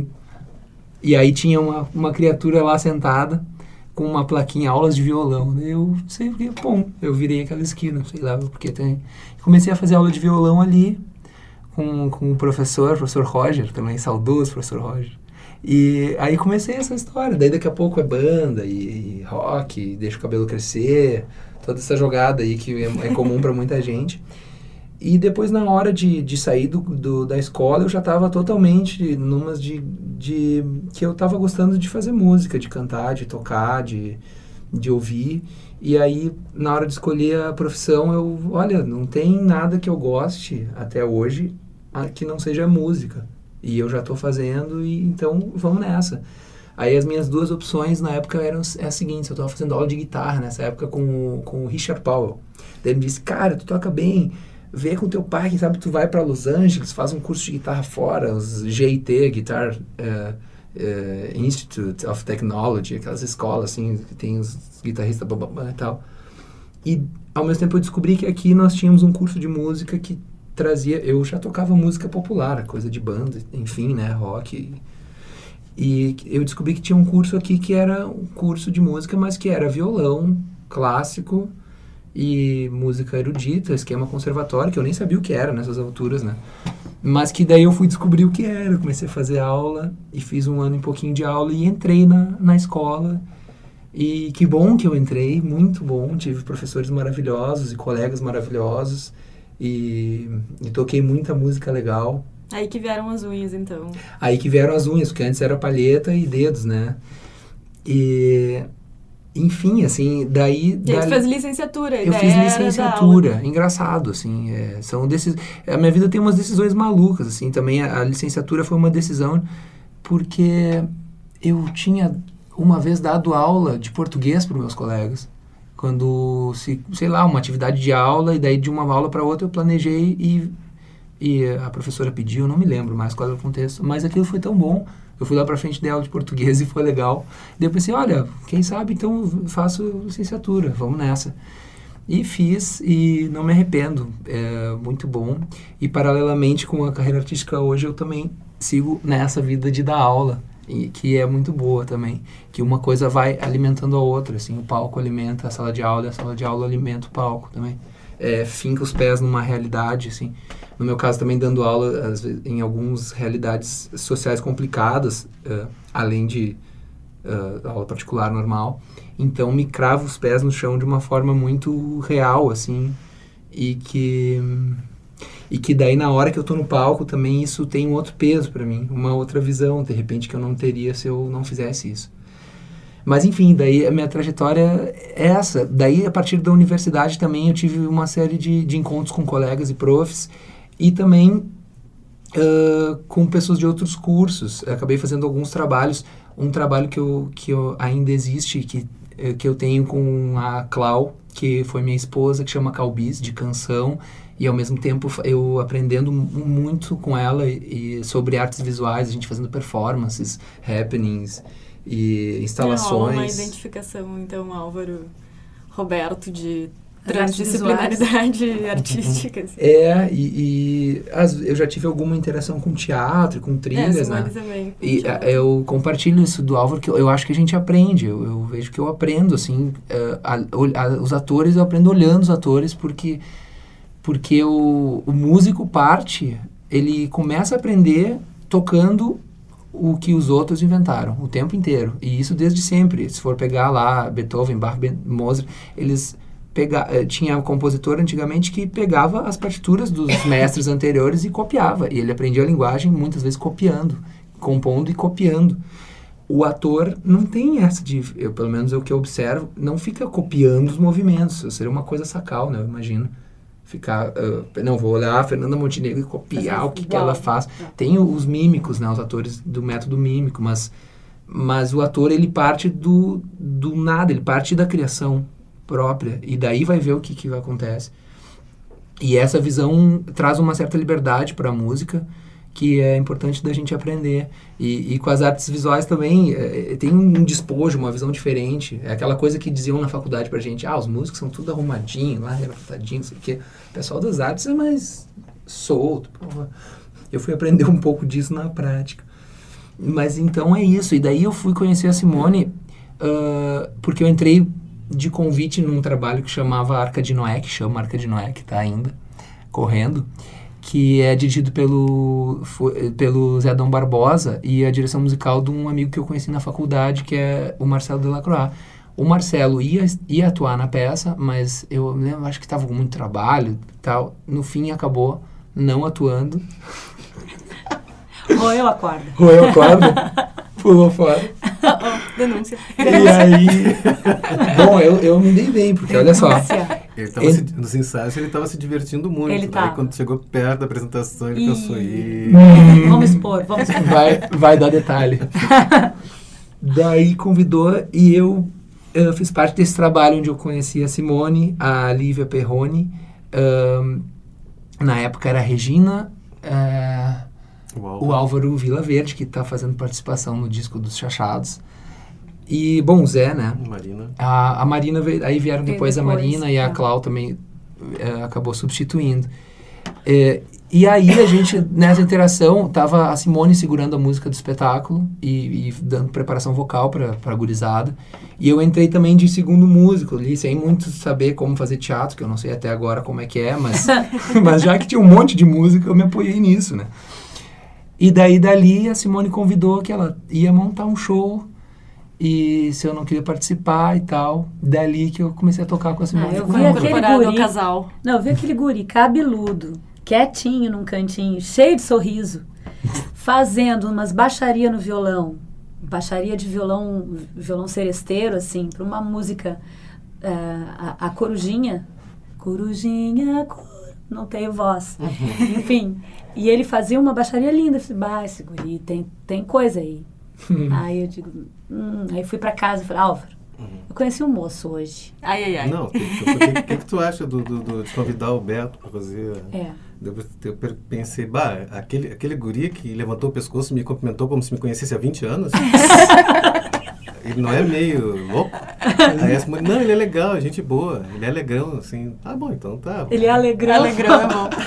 E aí tinha uma, uma criatura lá sentada com uma plaquinha, aulas de violão. Daí eu sei porque, bom, eu virei aquela esquina, sei lá porque tem. Comecei a fazer aula de violão ali com, com o professor, professor Roger, também saudoso professor Roger. E aí comecei essa história. Daí daqui a pouco é banda e, e rock, e deixa o cabelo crescer, toda essa jogada aí que é, é comum para muita gente. E depois, na hora de, de sair do, do, da escola, eu já estava totalmente numas de, de... que eu estava gostando de fazer música, de cantar, de tocar, de, de ouvir. E aí, na hora de escolher a profissão, eu... Olha, não tem nada que eu goste, até hoje, a, que não seja música. E eu já estou fazendo, e então vamos nessa. Aí as minhas duas opções, na época, eram é as seguintes. Eu estava fazendo aula de guitarra, nessa época, com, o- com o Richard Powell. Daí ele me disse, cara, tu toca bem... Vê com teu pai, quem sabe tu vai para Los Angeles, faz um curso de guitarra fora, os G I T, Guitar uh, uh, Institute of Technology, aquelas escolas assim, que tem os guitarristas blá, blá, blá, e tal. E ao mesmo tempo eu descobri que aqui nós tínhamos um curso de música que trazia, eu já tocava música popular, coisa de banda, enfim, né, rock. E eu descobri que tinha um curso aqui que era um curso de música, mas que era violão clássico e música erudita, esquema conservatório, que eu nem sabia o que era nessas alturas, né? Mas que daí eu fui descobrir o que era, eu comecei a fazer aula e fiz um ano e pouquinho de aula e entrei na, na escola. E que bom que eu entrei, muito bom, tive professores maravilhosos e colegas maravilhosos e, e toquei muita música legal. Aí que vieram as unhas, então. Aí que vieram as unhas, porque antes era palheta e dedos, né? E... Enfim, assim, daí... E aí tu dali- fez licenciatura. a Eu ideia fiz era dar licenciatura, aula. engraçado, assim, é, são decis... a minha vida tem umas decisões malucas, assim, também a, a licenciatura foi uma decisão porque eu tinha uma vez dado aula de português para meus colegas, quando, se, sei lá, uma atividade de aula, e daí de uma aula para outra eu planejei e, e a professora pediu, não me lembro mais qual era o contexto, mas aquilo foi tão bom. Eu fui lá pra frente de aula de português e foi legal. Daí eu pensei, olha, quem sabe então eu faço licenciatura, vamos nessa. E fiz e não me arrependo, é muito bom. E paralelamente com a carreira artística hoje eu também sigo nessa vida de dar aula, e que é muito boa também. Que uma coisa vai alimentando a outra, assim, o palco alimenta a sala de aula e a sala de aula alimenta o palco também. É, finca os pés numa realidade, assim. No meu caso, também dando aula às vezes, em algumas realidades sociais complicadas, uh, além de uh, aula particular normal. Então, me cravo os pés no chão de uma forma muito real, assim, e que, e que daí, na hora que eu tô no palco, também isso tem um outro peso para mim, uma outra visão, de repente, que eu não teria se eu não fizesse isso. Mas, enfim, daí a minha trajetória é essa. Daí, a partir da universidade, também eu tive uma série de, de encontros com colegas e profs, e também uh, com pessoas de outros cursos. Eu acabei fazendo alguns trabalhos. Um trabalho que, eu, que eu ainda existe, que, que eu tenho com a Clau, que foi minha esposa, que chama Calbis, de canção. E, ao mesmo tempo, eu aprendendo muito com ela e, e sobre artes visuais, a gente fazendo performances, happenings e instalações. Rola uma identificação, então, Álvaro Roberto, de As artes transdisciplinaridade artística. Assim. É, e, e as, eu já tive alguma interação com teatro, com trilhas, É, Simone né? também. E Teatro. a, eu compartilho isso do Álvaro, que eu, eu acho que a gente aprende, eu, eu vejo que eu aprendo, assim, uh, a, a, os atores, eu aprendo olhando os atores, porque, porque o, o músico parte ele começa a aprender tocando o que os outros inventaram o tempo inteiro. E isso desde sempre. Se for pegar lá Beethoven, Bach, Mozart, eles pega, tinha um compositor antigamente que pegava as partituras dos mestres anteriores e copiava. E ele aprendia a linguagem muitas vezes copiando, compondo e copiando. O ator não tem essa de, eu, pelo menos é o que eu observo, não fica copiando os movimentos. Isso seria uma coisa sacal, né? Eu imagino. Ficar, uh, não, vou olhar a Fernanda Montenegro e copiar o que, que ela faz. Tem os mímicos, né? Os atores do método mímico, mas, mas o ator, ele parte do, do nada, ele parte da criação própria. E daí vai ver o que, que acontece. E essa visão traz uma certa liberdade para a música, que é importante da gente aprender. E, e com as artes visuais também, é, tem um despojo, uma visão diferente. É aquela coisa que diziam na faculdade pra gente, ah, os músicos são tudo arrumadinho, lá, recortadinho, não sei o quê. O pessoal das artes é mais solto. Porra. Eu fui aprender um pouco disso na prática. Mas então é isso. E daí eu fui conhecer a Simone, uh, porque eu entrei de convite num trabalho que chamava Arca de Noé, que chama Arca de Noé, que tá ainda correndo, que é dirigido pelo, pelo Zé Dom Barbosa e a direção musical de um amigo que eu conheci na faculdade, que é o Marcelo Delacroix. O Marcelo ia, ia atuar na peça, mas eu lembro, acho que estava com muito trabalho e tal. No fim, acabou não atuando. Ou eu acordo. Ou eu acordo. Pulou fora. Oh, denúncia. E aí... Bom, eu, eu me dei bem, porque olha só... Ele tava ele, se, nos ensaios ele estava se divertindo muito. Ele tá. Aí quando chegou perto da apresentação ele e... pensou e... Hum, vamos expor, vamos expor. Vai, vai dar detalhe. Daí convidou e eu, eu fiz parte desse trabalho onde eu conheci a Simone, a Lívia Perrone. Um, na época era a Regina, uh, o, Álvaro. o Álvaro Vilaverde, que está fazendo participação no disco dos Chachados. E, bom, o Zé, né? Marina. A, a Marina, veio, aí vieram depois, depois a Marina, é. E a Clau também é, acabou substituindo. É, e aí a gente, nessa interação, tava a Simone segurando a música do espetáculo e, e dando preparação vocal para a gurizada. E eu entrei também de segundo músico ali, sem muito saber como fazer teatro, que eu não sei até agora como é que é, mas, mas já que tinha um monte de música, eu me apoiei nisso, né? E daí, dali, a Simone convidou que ela ia montar um show. E se eu não queria participar e tal, dali que eu comecei a tocar com a Simone. Ah, eu vi aquele guri, casal. Não, eu vi aquele guri cabeludo, quietinho num cantinho, cheio de sorriso, fazendo umas baixarias no violão, baixaria de violão, violão seresteiro, assim, para uma música, uh, a, a Corujinha, Corujinha, cor... não tenho voz, enfim, e ele fazia uma baixaria linda, eu falei, bah, esse guri, tem, tem coisa aí. Aí eu digo, hum, aí fui pra casa e falei, Álvaro, uhum. eu conheci um moço hoje. Ai, ai, ai. Não, o que, que, que, que tu acha do, do, do, de convidar o Beto pra fazer? É. Eu, eu pensei, bah, aquele, aquele guri que levantou o pescoço e me cumprimentou como se me conhecesse há vinte anos. Ele não é meio louco? Aí essa mulher, não, ele é legal, é gente boa, ele é alegrão, assim. Ah, bom, então tá. Ele é alegrão. Alegrão é bom.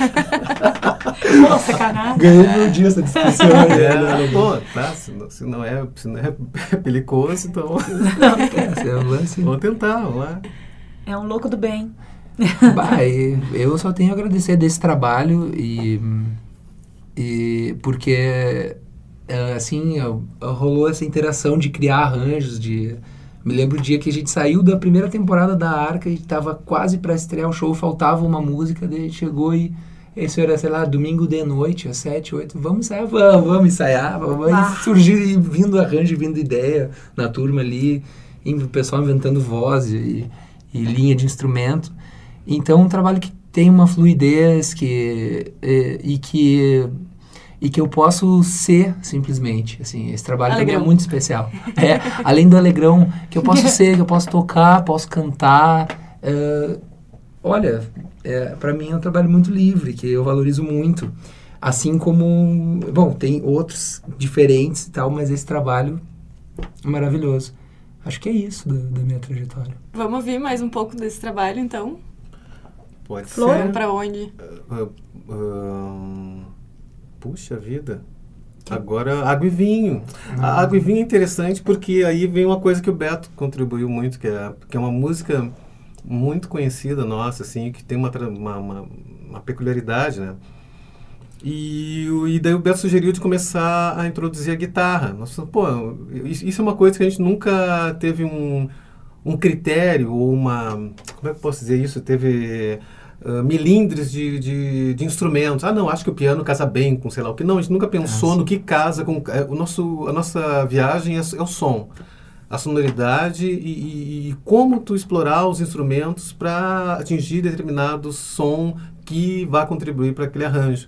Pô, sacanagem. Ganhou meu dia essa discussão. É, pô, tá, se não, se não é, se não é pelicoso, então... Não, é um lance. Vamos tentar, vamos lá. É um louco do bem. Bah, eu só tenho a agradecer desse trabalho e... e porque... assim, rolou essa interação de criar arranjos, de... Me lembro o dia que a gente saiu da primeira temporada da Arca e estava quase para estrear o show, faltava uma música, daí a gente chegou e isso era, sei lá, domingo de noite, às sete, oito, vamos ensaiar, vamos, vamos ensaiar, vamos, ah. surgir, vindo arranjo, vindo ideia na turma ali, e o pessoal inventando voz e, e linha de instrumento. Então, um trabalho que tem uma fluidez que, e, e que... e que eu posso ser, simplesmente, assim, esse trabalho também é muito especial. É, além do alegrão, que eu posso ser, que eu posso tocar, posso cantar. Uh, olha, é, para mim é um trabalho muito livre, que eu valorizo muito. Assim como, bom, tem outros diferentes e tal, mas esse trabalho é maravilhoso. Acho que é isso da, da minha trajetória. Vamos ouvir mais um pouco desse trabalho, então? Pode Flor, ser. Pra onde? Uh, uh, um... Puxa vida, agora Água e Vinho. Uhum. A Água e Vinho é interessante porque aí vem uma coisa que o Beto contribuiu muito, que é, que é uma música muito conhecida nossa, assim, que tem uma, uma, uma, uma peculiaridade, né? E, e daí o Beto sugeriu de começar a introduzir a guitarra. Nossa, pô, isso é uma coisa que a gente nunca teve um, um critério ou uma... Como é que eu posso dizer isso? Teve uh, milindres de, de, de instrumentos. Ah, não, acho que o piano casa bem com sei lá o que. Não, a gente nunca pensou ah, no que casa com... O nosso, a nossa viagem é, é o som. A sonoridade e, e, e como tu explorar os instrumentos para atingir determinado som que vai contribuir para aquele arranjo.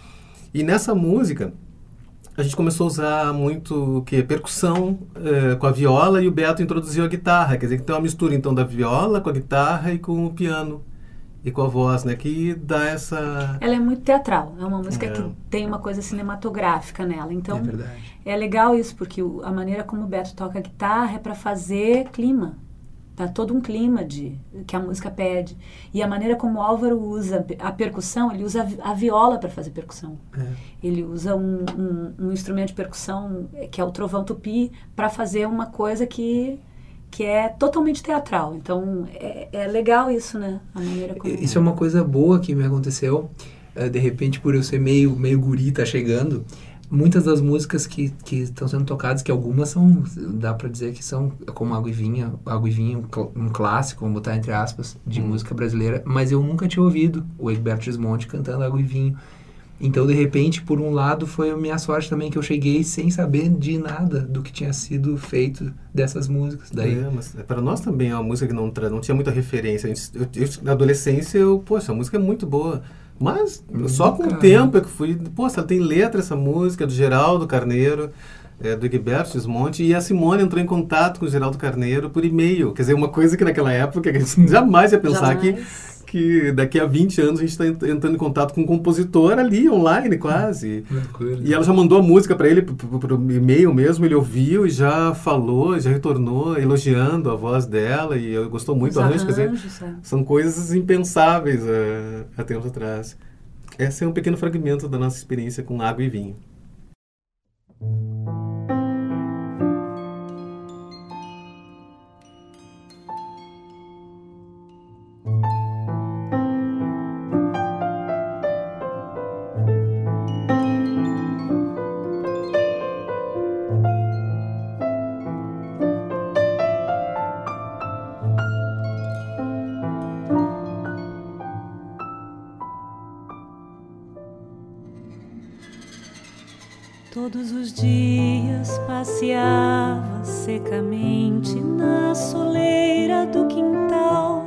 E nessa música, a gente começou a usar muito o quê? Percussão eh, com a viola, e o Beto introduziu a guitarra. Quer dizer, que tem uma mistura então da viola com a guitarra e com o piano e com a voz, né? Que dá essa... Ela é muito teatral, é uma música É. que tem uma coisa cinematográfica nela. Então, É verdade. é legal isso, porque o- a maneira como o Beto toca a guitarra é para fazer clima. Dá todo um clima de, que a música pede. E a maneira como o Álvaro usa a percussão, ele usa a vi- a viola para fazer percussão. É. Ele usa um, um, um instrumento de percussão, eh, que é o trovão tupi, para fazer uma coisa que, que é totalmente teatral. Então, é, é legal isso, né? A maneira como... Isso é uma coisa boa que me aconteceu. eh, De repente, por eu ser meio, meio guri, tá chegando. Muitas das músicas que que estão sendo tocadas, que algumas são, dá pra dizer que são como Água e Vinha, Água e Vinha, um, cl- um clássico, vamos botar entre aspas, de Hum. música brasileira, mas eu nunca tinha ouvido o Egberto Gismonti cantando Água e Vinho. Então, de repente, por um lado, foi a minha sorte também que eu cheguei sem saber de nada do que tinha sido feito dessas músicas. Daí, É, mas para nós também é uma música que não, tra- não tinha muita referência. A gente- eu, eu, na adolescência, eu, poxa, a música é muito boa. Mas só com o Nunca- tempo é que fui... Poxa, ela tem letra essa música, do Geraldo Carneiro, é, do Egberto Gismonti, e a Simone entrou em contato com o Geraldo Carneiro por e-mail. Quer dizer, uma coisa que naquela época a gente jamais ia pensar que, Jamais. que daqui a vinte anos a gente está entrando em contato com um compositor ali, online quase. E ela já mandou a música para ele por e-mail mesmo, ele ouviu e já falou, já retornou elogiando a voz dela, e eu gostou muito Os do arranjo, quer dizer, arranjos, é. são coisas impensáveis uh, há tempos atrás. Esse é um pequeno fragmento da nossa experiência com Água e Vinho. Todos os dias passeava secamente na soleira do quintal.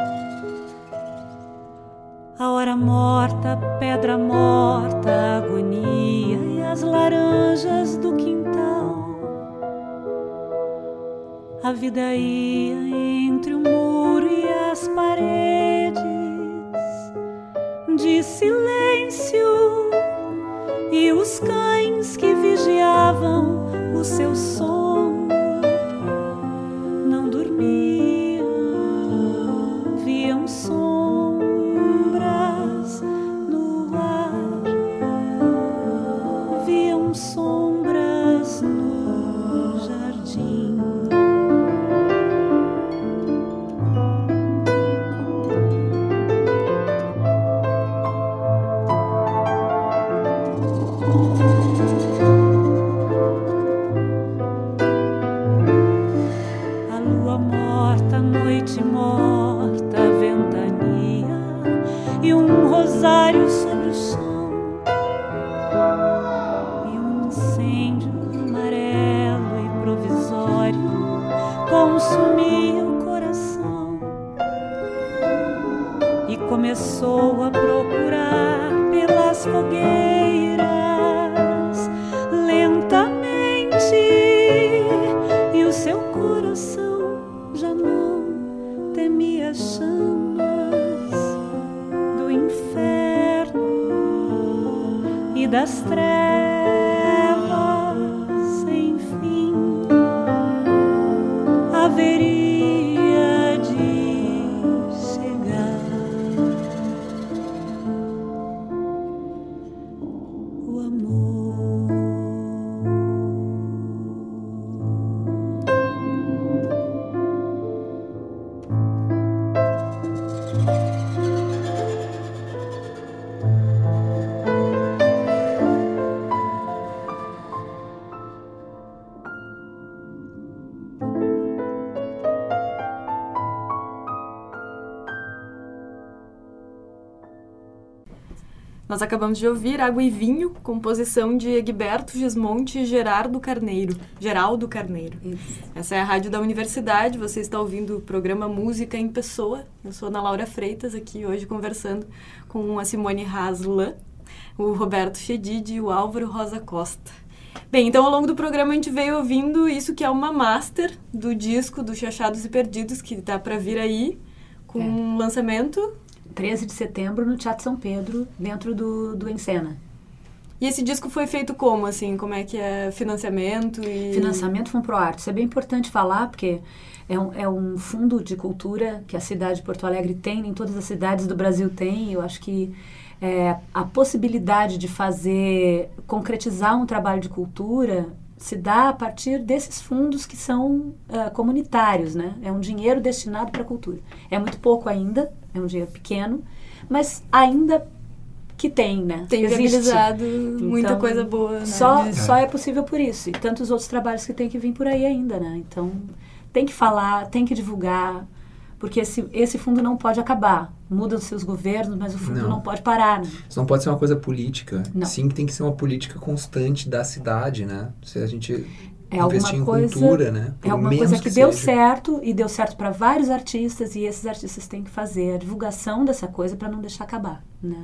A hora morta, a pedra morta, a agonia e as laranjas do quintal. A vida ia entre o muro e as paredes de silêncio. E os cães que vigiavam o seu sono não dormiam, viam sombras no ar, viam sombras no jardim. A lua morta, a noite morta, a ventania e um rosário sobre o chão e um incêndio amarelo e provisório consumia o coração e começou a procurar pelas fogueiras lentamente. E o seu coração já não temia as chamas do inferno e das trevas sem fim. Haveria de chegar. Nós acabamos de ouvir Água e Vinho, composição de Egberto Gismonte e Gerardo Carneiro. Geraldo Carneiro. Isso. Essa é a rádio da universidade, você está ouvindo o programa Música em Pessoa. Eu sou Ana Laura Freitas, aqui hoje conversando com a Simone Haslan, o Roberto Chedid e o Álvaro Rosa Costa. Bem, então ao longo do programa a gente veio ouvindo isso que é uma master do disco dos Chachados e Perdidos, que está para vir aí, com um é. lançamento... treze de setembro no Teatro São Pedro, dentro do, do Encena. E esse disco foi feito como, assim? Como é que é financiamento? E... Financiamento FunProArte. Isso é bem importante falar, porque é um, é um fundo de cultura que a cidade de Porto Alegre tem, nem todas as cidades do Brasil têm. Eu acho que é, a possibilidade de fazer, concretizar um trabalho de cultura se dá a partir desses fundos que são uh, comunitários, né? É um dinheiro destinado para a cultura. É muito pouco ainda, é um dinheiro pequeno, mas ainda que tem, né? Tem viabilizado muita então, coisa boa, né? Só, é. só é possível por isso. E tantos outros trabalhos que tem que vir por aí ainda, né? Então, tem que falar, tem que divulgar, porque esse, esse fundo não pode acabar. Mudam seus governos, mas o fundo não, não pode parar, né? Isso não pode ser uma coisa política. Não. Sim, que tem que ser uma política constante da cidade, né? Se a gente é investir em coisa, cultura, né? Por é alguma coisa que, que deu certo e deu certo para vários artistas e esses artistas têm que fazer a divulgação dessa coisa para não deixar acabar, né?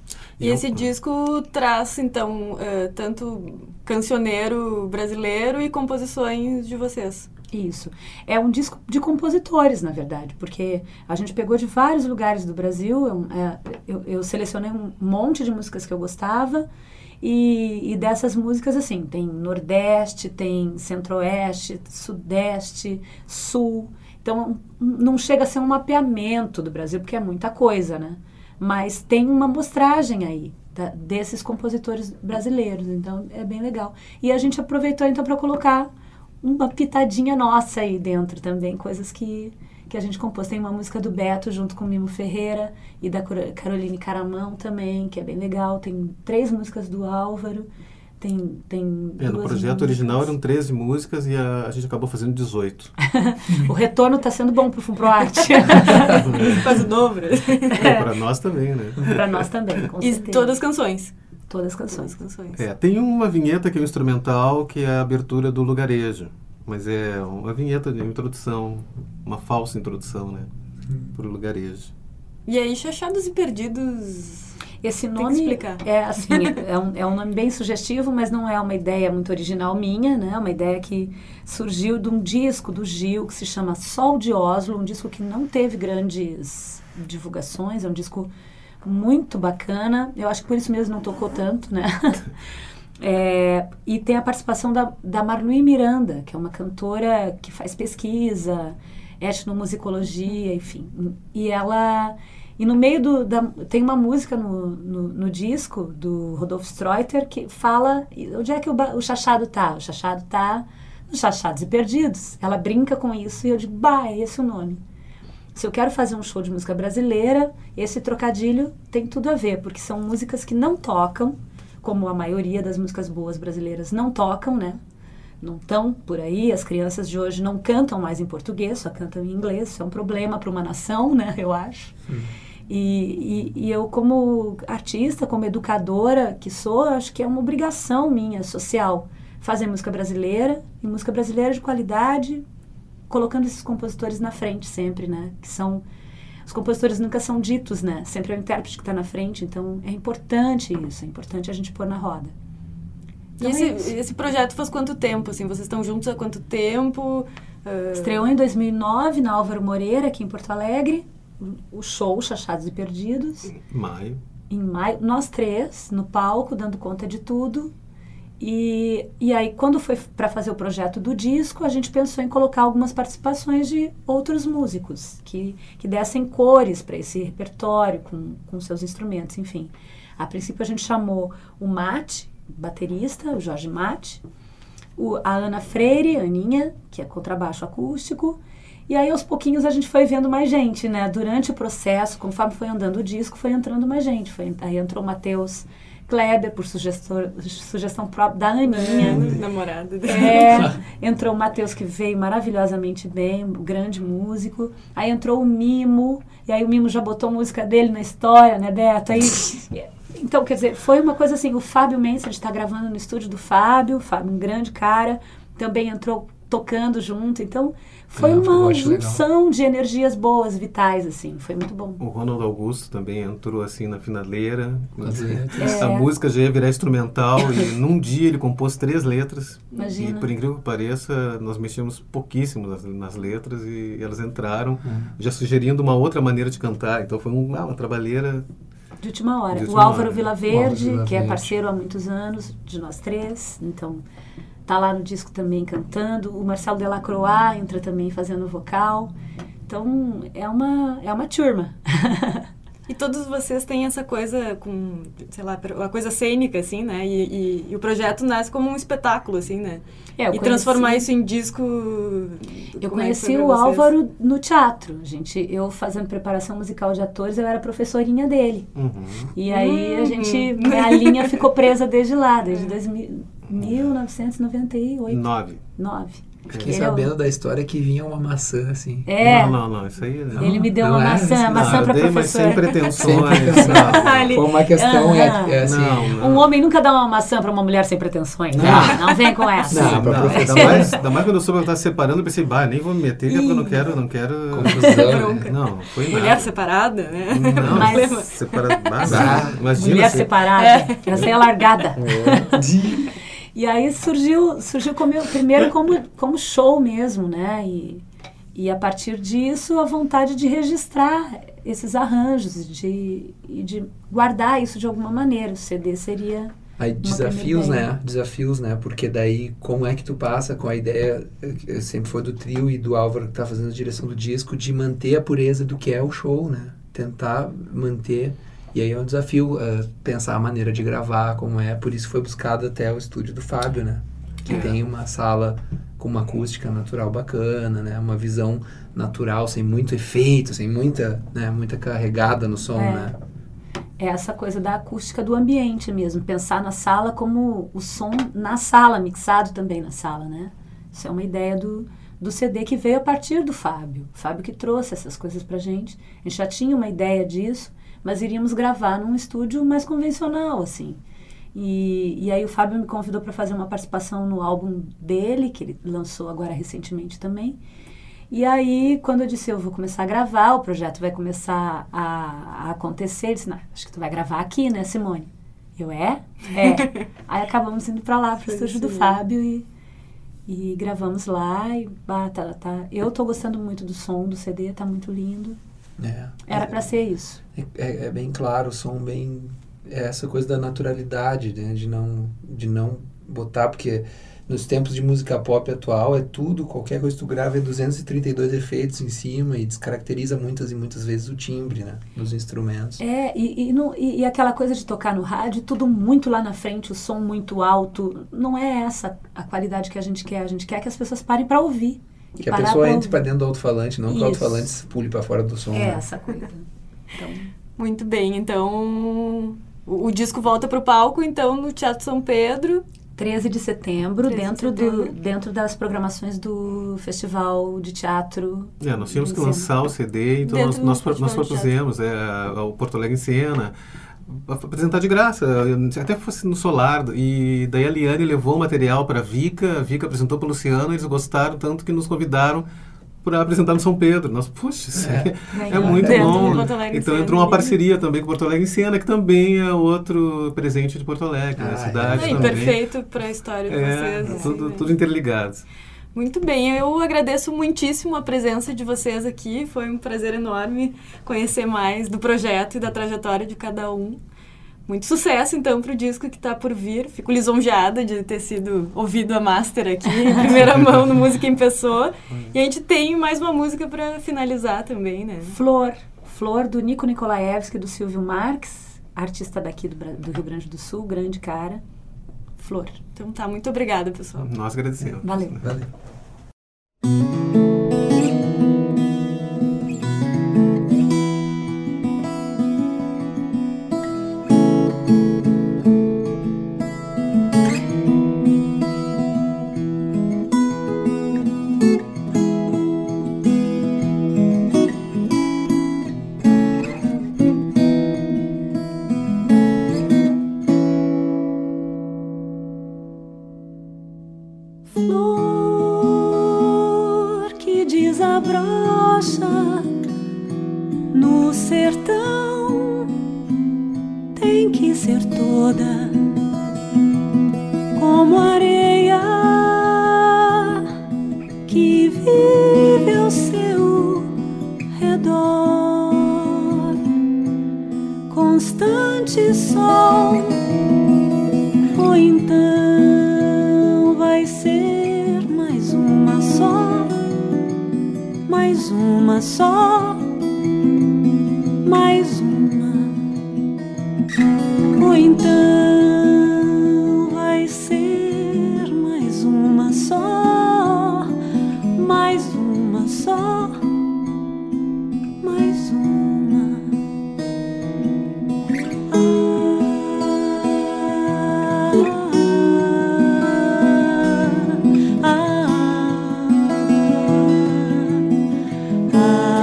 E esse disco traz, então, uh, tanto cancioneiro brasileiro e composições de vocês. Isso. É um disco de compositores, na verdade, porque a gente pegou de vários lugares do Brasil, eu, eu, eu selecionei um monte de músicas que eu gostava, e, e dessas músicas, assim, tem Nordeste, tem Centro-Oeste, Sudeste, Sul. Então, não chega a ser um mapeamento do Brasil, porque é muita coisa, né? Mas tem uma amostragem aí da, desses compositores brasileiros, então é bem legal. E a gente aproveitou, então, para colocar uma pitadinha nossa aí dentro também, coisas que, que a gente compôs. Tem uma música do Beto junto com o Mimo Ferreira e da Caroline Caramão também, que é bem legal. Tem três músicas do Álvaro. Tem, tem é, no projeto músicas. Original eram treze músicas e a, a gente acabou fazendo dezoito. O retorno está sendo bom para o FunProArte. Quase o dobro. É, para nós também, né? Para nós também, com e certeza. todas as canções. Todas as canções. Todas as canções. É, tem uma vinheta que é um instrumental, que é a abertura do Lugarejo. Mas é uma vinheta de introdução, uma falsa introdução, né? Hum. Para o Lugarejo. E aí, Chachados e Perdidos... Esse nome tem que explicar. É, assim, é, um, é um nome bem sugestivo, mas não é uma ideia muito original minha, né? É uma ideia que surgiu de um disco do Gil, que se chama Sol de Oslo, um disco que não teve grandes divulgações, é um disco muito bacana. Eu acho que por isso mesmo não tocou tanto, né? É, e tem a participação da, da Marluí Miranda, que é uma cantora que faz pesquisa, etnomusicologia, enfim. E ela... E no meio do... Da, tem uma música no, no, no disco do Rodolfo Streuter que fala onde é que o, o chachado tá. O chachado tá nos Chachados e Perdidos. Ela brinca com isso e eu digo, bah, é esse o nome. Se eu quero fazer um show de música brasileira, esse trocadilho tem tudo a ver, porque são músicas que não tocam, como a maioria das músicas boas brasileiras não tocam, né? Não estão por aí, as crianças de hoje não cantam mais em português, só cantam em inglês. Isso é um problema para uma nação, né? Eu acho. Hum. E, e, e eu, como artista, como educadora que sou, acho que é uma obrigação minha, social, fazer música brasileira, e música brasileira de qualidade, colocando esses compositores na frente sempre, né? Que são... Os compositores nunca são ditos, né? Sempre é o intérprete que está na frente, então é importante isso, é importante a gente pôr na roda. Então, e esse, é esse projeto faz quanto tempo, assim? Vocês estão juntos há quanto tempo? Uh... Estreou em dois mil e nove, na Álvaro Moreira, aqui em Porto Alegre, o show Chachados e Perdidos. Em maio. Em maio, nós três, no palco, dando conta de tudo. E, e aí, quando foi para fazer o projeto do disco, a gente pensou em colocar algumas participações de outros músicos, que, que dessem cores para esse repertório, com, com seus instrumentos, enfim. A princípio, a gente chamou o Mate, baterista, o Jorge Mate, o, a Ana Freire, a Aninha, que é contrabaixo acústico, e aí aos pouquinhos a gente foi vendo mais gente, né? Durante o processo, conforme foi andando o disco, foi entrando mais gente. Foi, aí entrou o Matheus Kleber, por sugestão, sugestão própria da Aninha. É, namorado dele. É, entrou o Matheus, que veio maravilhosamente bem, um grande músico. Aí entrou o Mimo, e aí o Mimo já botou música dele na história, né, Beto? Aí Então, quer dizer, foi uma coisa assim, o Fábio Mendes, a gente está gravando no estúdio do Fábio, o Fábio, um grande cara, também entrou tocando junto, então foi É, uma eu acho junção de energias boas, vitais, assim, foi muito bom. O Ronald Augusto também entrou assim na finaleira. É. A música já ia virar instrumental e num dia ele compôs três letras. Imagina. E por incrível que pareça, nós mexemos pouquíssimo nas, nas letras e elas entraram, já sugerindo uma outra maneira de cantar. Então foi um, ah, uma trabalheira. De última hora. De O última Álvaro hora. Vilaverde, Álvaro que é Vilaverde. parceiro há muitos anos, de nós três, então tá lá no disco também cantando. O Marcelo Delacroix entra também fazendo vocal. Então é uma, é uma turma. E todos vocês têm essa coisa com, sei lá, uma coisa cênica, assim, né? E, e, e o projeto nasce como um espetáculo, assim, né? É, eu e transformar conheci- isso em disco... Eu como é que foi conheci pra o vocês? Álvaro no teatro, gente. Eu fazendo preparação musical de atores, eu era professorinha dele. Uhum. E aí a Uhum. gente, a linha ficou presa desde lá, desde dois mil, mil novecentos e noventa e oito. Nove. nove. Fiquei Ele é o- sabendo da história que vinha uma maçã, assim. É, Não, não, não. Isso aí... Não. ele me deu Não uma é? maçã, Não, maçã eu para dei, mas sem professora. pretensões. Sempre Não. Ele- Foi uma questão, é, Aham. é assim... Não, não. Um homem nunca dá uma maçã para uma mulher sem pretensões. Não. Não, não vem com essa. Não, pra Não, professor. ainda, mais, ainda mais quando eu soube que eu estava separando, eu pensei, bah, nem vou me meter, porque eu não quero, não quero... Confusão, Bronca. né? Não, foi nada. Mulher separada, né? Não, Mas- separa... bah, Bah. imagina Mulher se- separada, essa é a largada. É. E aí surgiu, surgiu como, primeiro como, como show mesmo, né? E, e a partir disso a vontade de registrar esses arranjos de, e de guardar isso de alguma maneira. O C D seria... Aí desafios, primeira né? Desafios, né? Porque daí, como é que tu passa com a ideia, eh, sempre foi do trio e do Álvaro que tá fazendo a direção do disco, de manter a pureza do que é o show, né? Tentar manter... E aí é um desafio eh, pensar a maneira de gravar, como é. Por isso foi buscado até o estúdio do Fábio, né? Que É. tem uma sala com uma acústica natural bacana, né? Uma visão natural, sem muito efeito, sem muita, né? Muita carregada no som, É. né? É essa coisa da acústica do ambiente mesmo. Pensar na sala como o som na sala, mixado também na sala, né? Isso é uma ideia do, do C D que veio a partir do Fábio. O Fábio que trouxe essas coisas pra gente. A gente já tinha uma ideia disso, mas iríamos gravar num estúdio mais convencional, assim. E, e aí o Fábio me convidou para fazer uma participação no álbum dele, que ele lançou agora recentemente também. E aí, quando eu disse, eu vou começar a gravar, o projeto vai começar a, a acontecer, ele disse, não, acho que tu vai gravar aqui, né, Simone? Eu, é? É. Aí acabamos indo para lá, pro Foi estúdio isso do mesmo. Fábio e, e gravamos lá. E, bah, tá, tá. Eu tô gostando muito do som do C D, tá muito lindo. É. Era É. para ser isso. É, é- é bem claro, o som bem... É essa coisa da naturalidade, né? De não, de não botar, porque nos tempos de música pop atual é tudo, qualquer coisa que tu grava é duzentos e trinta e dois efeitos em cima e descaracteriza muitas e muitas vezes o timbre, né? Dos instrumentos. É, e, e, não- e- e aquela coisa de tocar no rádio, tudo muito lá na frente, o som muito alto. Não é essa a qualidade que a gente quer. A gente quer que as pessoas parem para ouvir. E Que a parar pessoa pra entre ouvir. para dentro do alto-falante, não que o Isso. alto-falante pule para fora do som. É né? essa coisa. Então, Muito bem, então o, o disco volta pro palco, então, no Teatro São Pedro. treze de setembro, treze de dentro, setembro. Do, dentro das programações do Festival de Teatro. É, nós tínhamos que Em lançar o C D, então Dentro nós, do nós, Festival nós de propusemos é, o Porto Alegre em Cena, a- apresentar de graça, até fosse no Solar, e daí a Liane levou o material para a Vika, a Vika apresentou para o Luciano, eles gostaram tanto que nos convidaram para apresentar no São Pedro. Nós, puxa, isso É. é, é Ganhou. muito Dentro bom. do Porto Alegre em Então Cena, entrou uma né? parceria também com o Porto Alegre em Cena, que também é outro presente de Porto Alegre, né? Ah, A cidade Aí, também. perfeito para a história de É, vocês. assim, tudo, né? tudo interligados. Muito bem, eu agradeço muitíssimo a presença de vocês aqui. Foi um prazer enorme conhecer mais do projeto e da trajetória de cada um. Muito sucesso, então, para o disco que está por vir. Fico lisonjeada de ter sido ouvido a master aqui, em primeira mão, no Música em Pessoa. E a gente tem mais uma música para finalizar também, né? Flor. Flor, do Nico Nikolaevski, do Silvio Marques, artista daqui do, Bra- do Rio Grande do Sul, grande cara. Flor. Então tá, muito obrigada, pessoal. Nós agradecemos. Valeu. Valeu. desabrocha no sertão, tem que ser toda como areia que vive ao seu redor. Constante sol, ou então vai ser mais uma só, mais uma só, mais uma, ou então vai ser mais uma só, mais uma só, mais uma. Ah, ah, ah,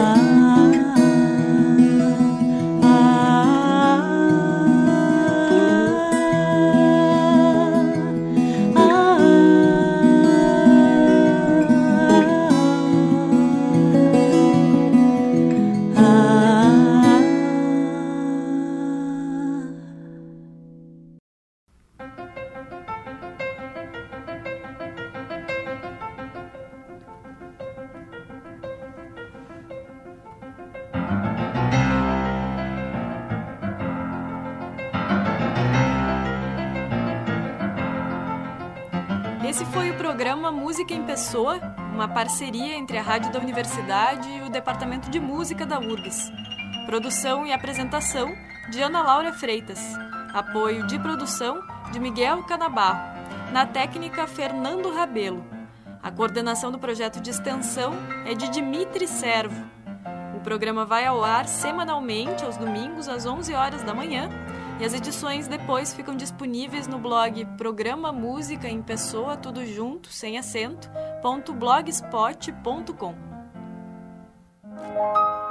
Esse foi o programa Música em Pessoa, uma parceria entre a Rádio da Universidade e o Departamento de Música da U R G S. Produção e apresentação de Ana Laura Freitas. Apoio de produção de Miguel Canabarro. Na técnica, Fernando Rabelo. A coordenação do projeto de extensão é de Dimitri Servo. O programa vai ao ar semanalmente, aos domingos, às onze horas da manhã, e as edições depois ficam disponíveis no blog Programa Música em Pessoa, tudo junto, sem acento, ponto blogspot ponto com.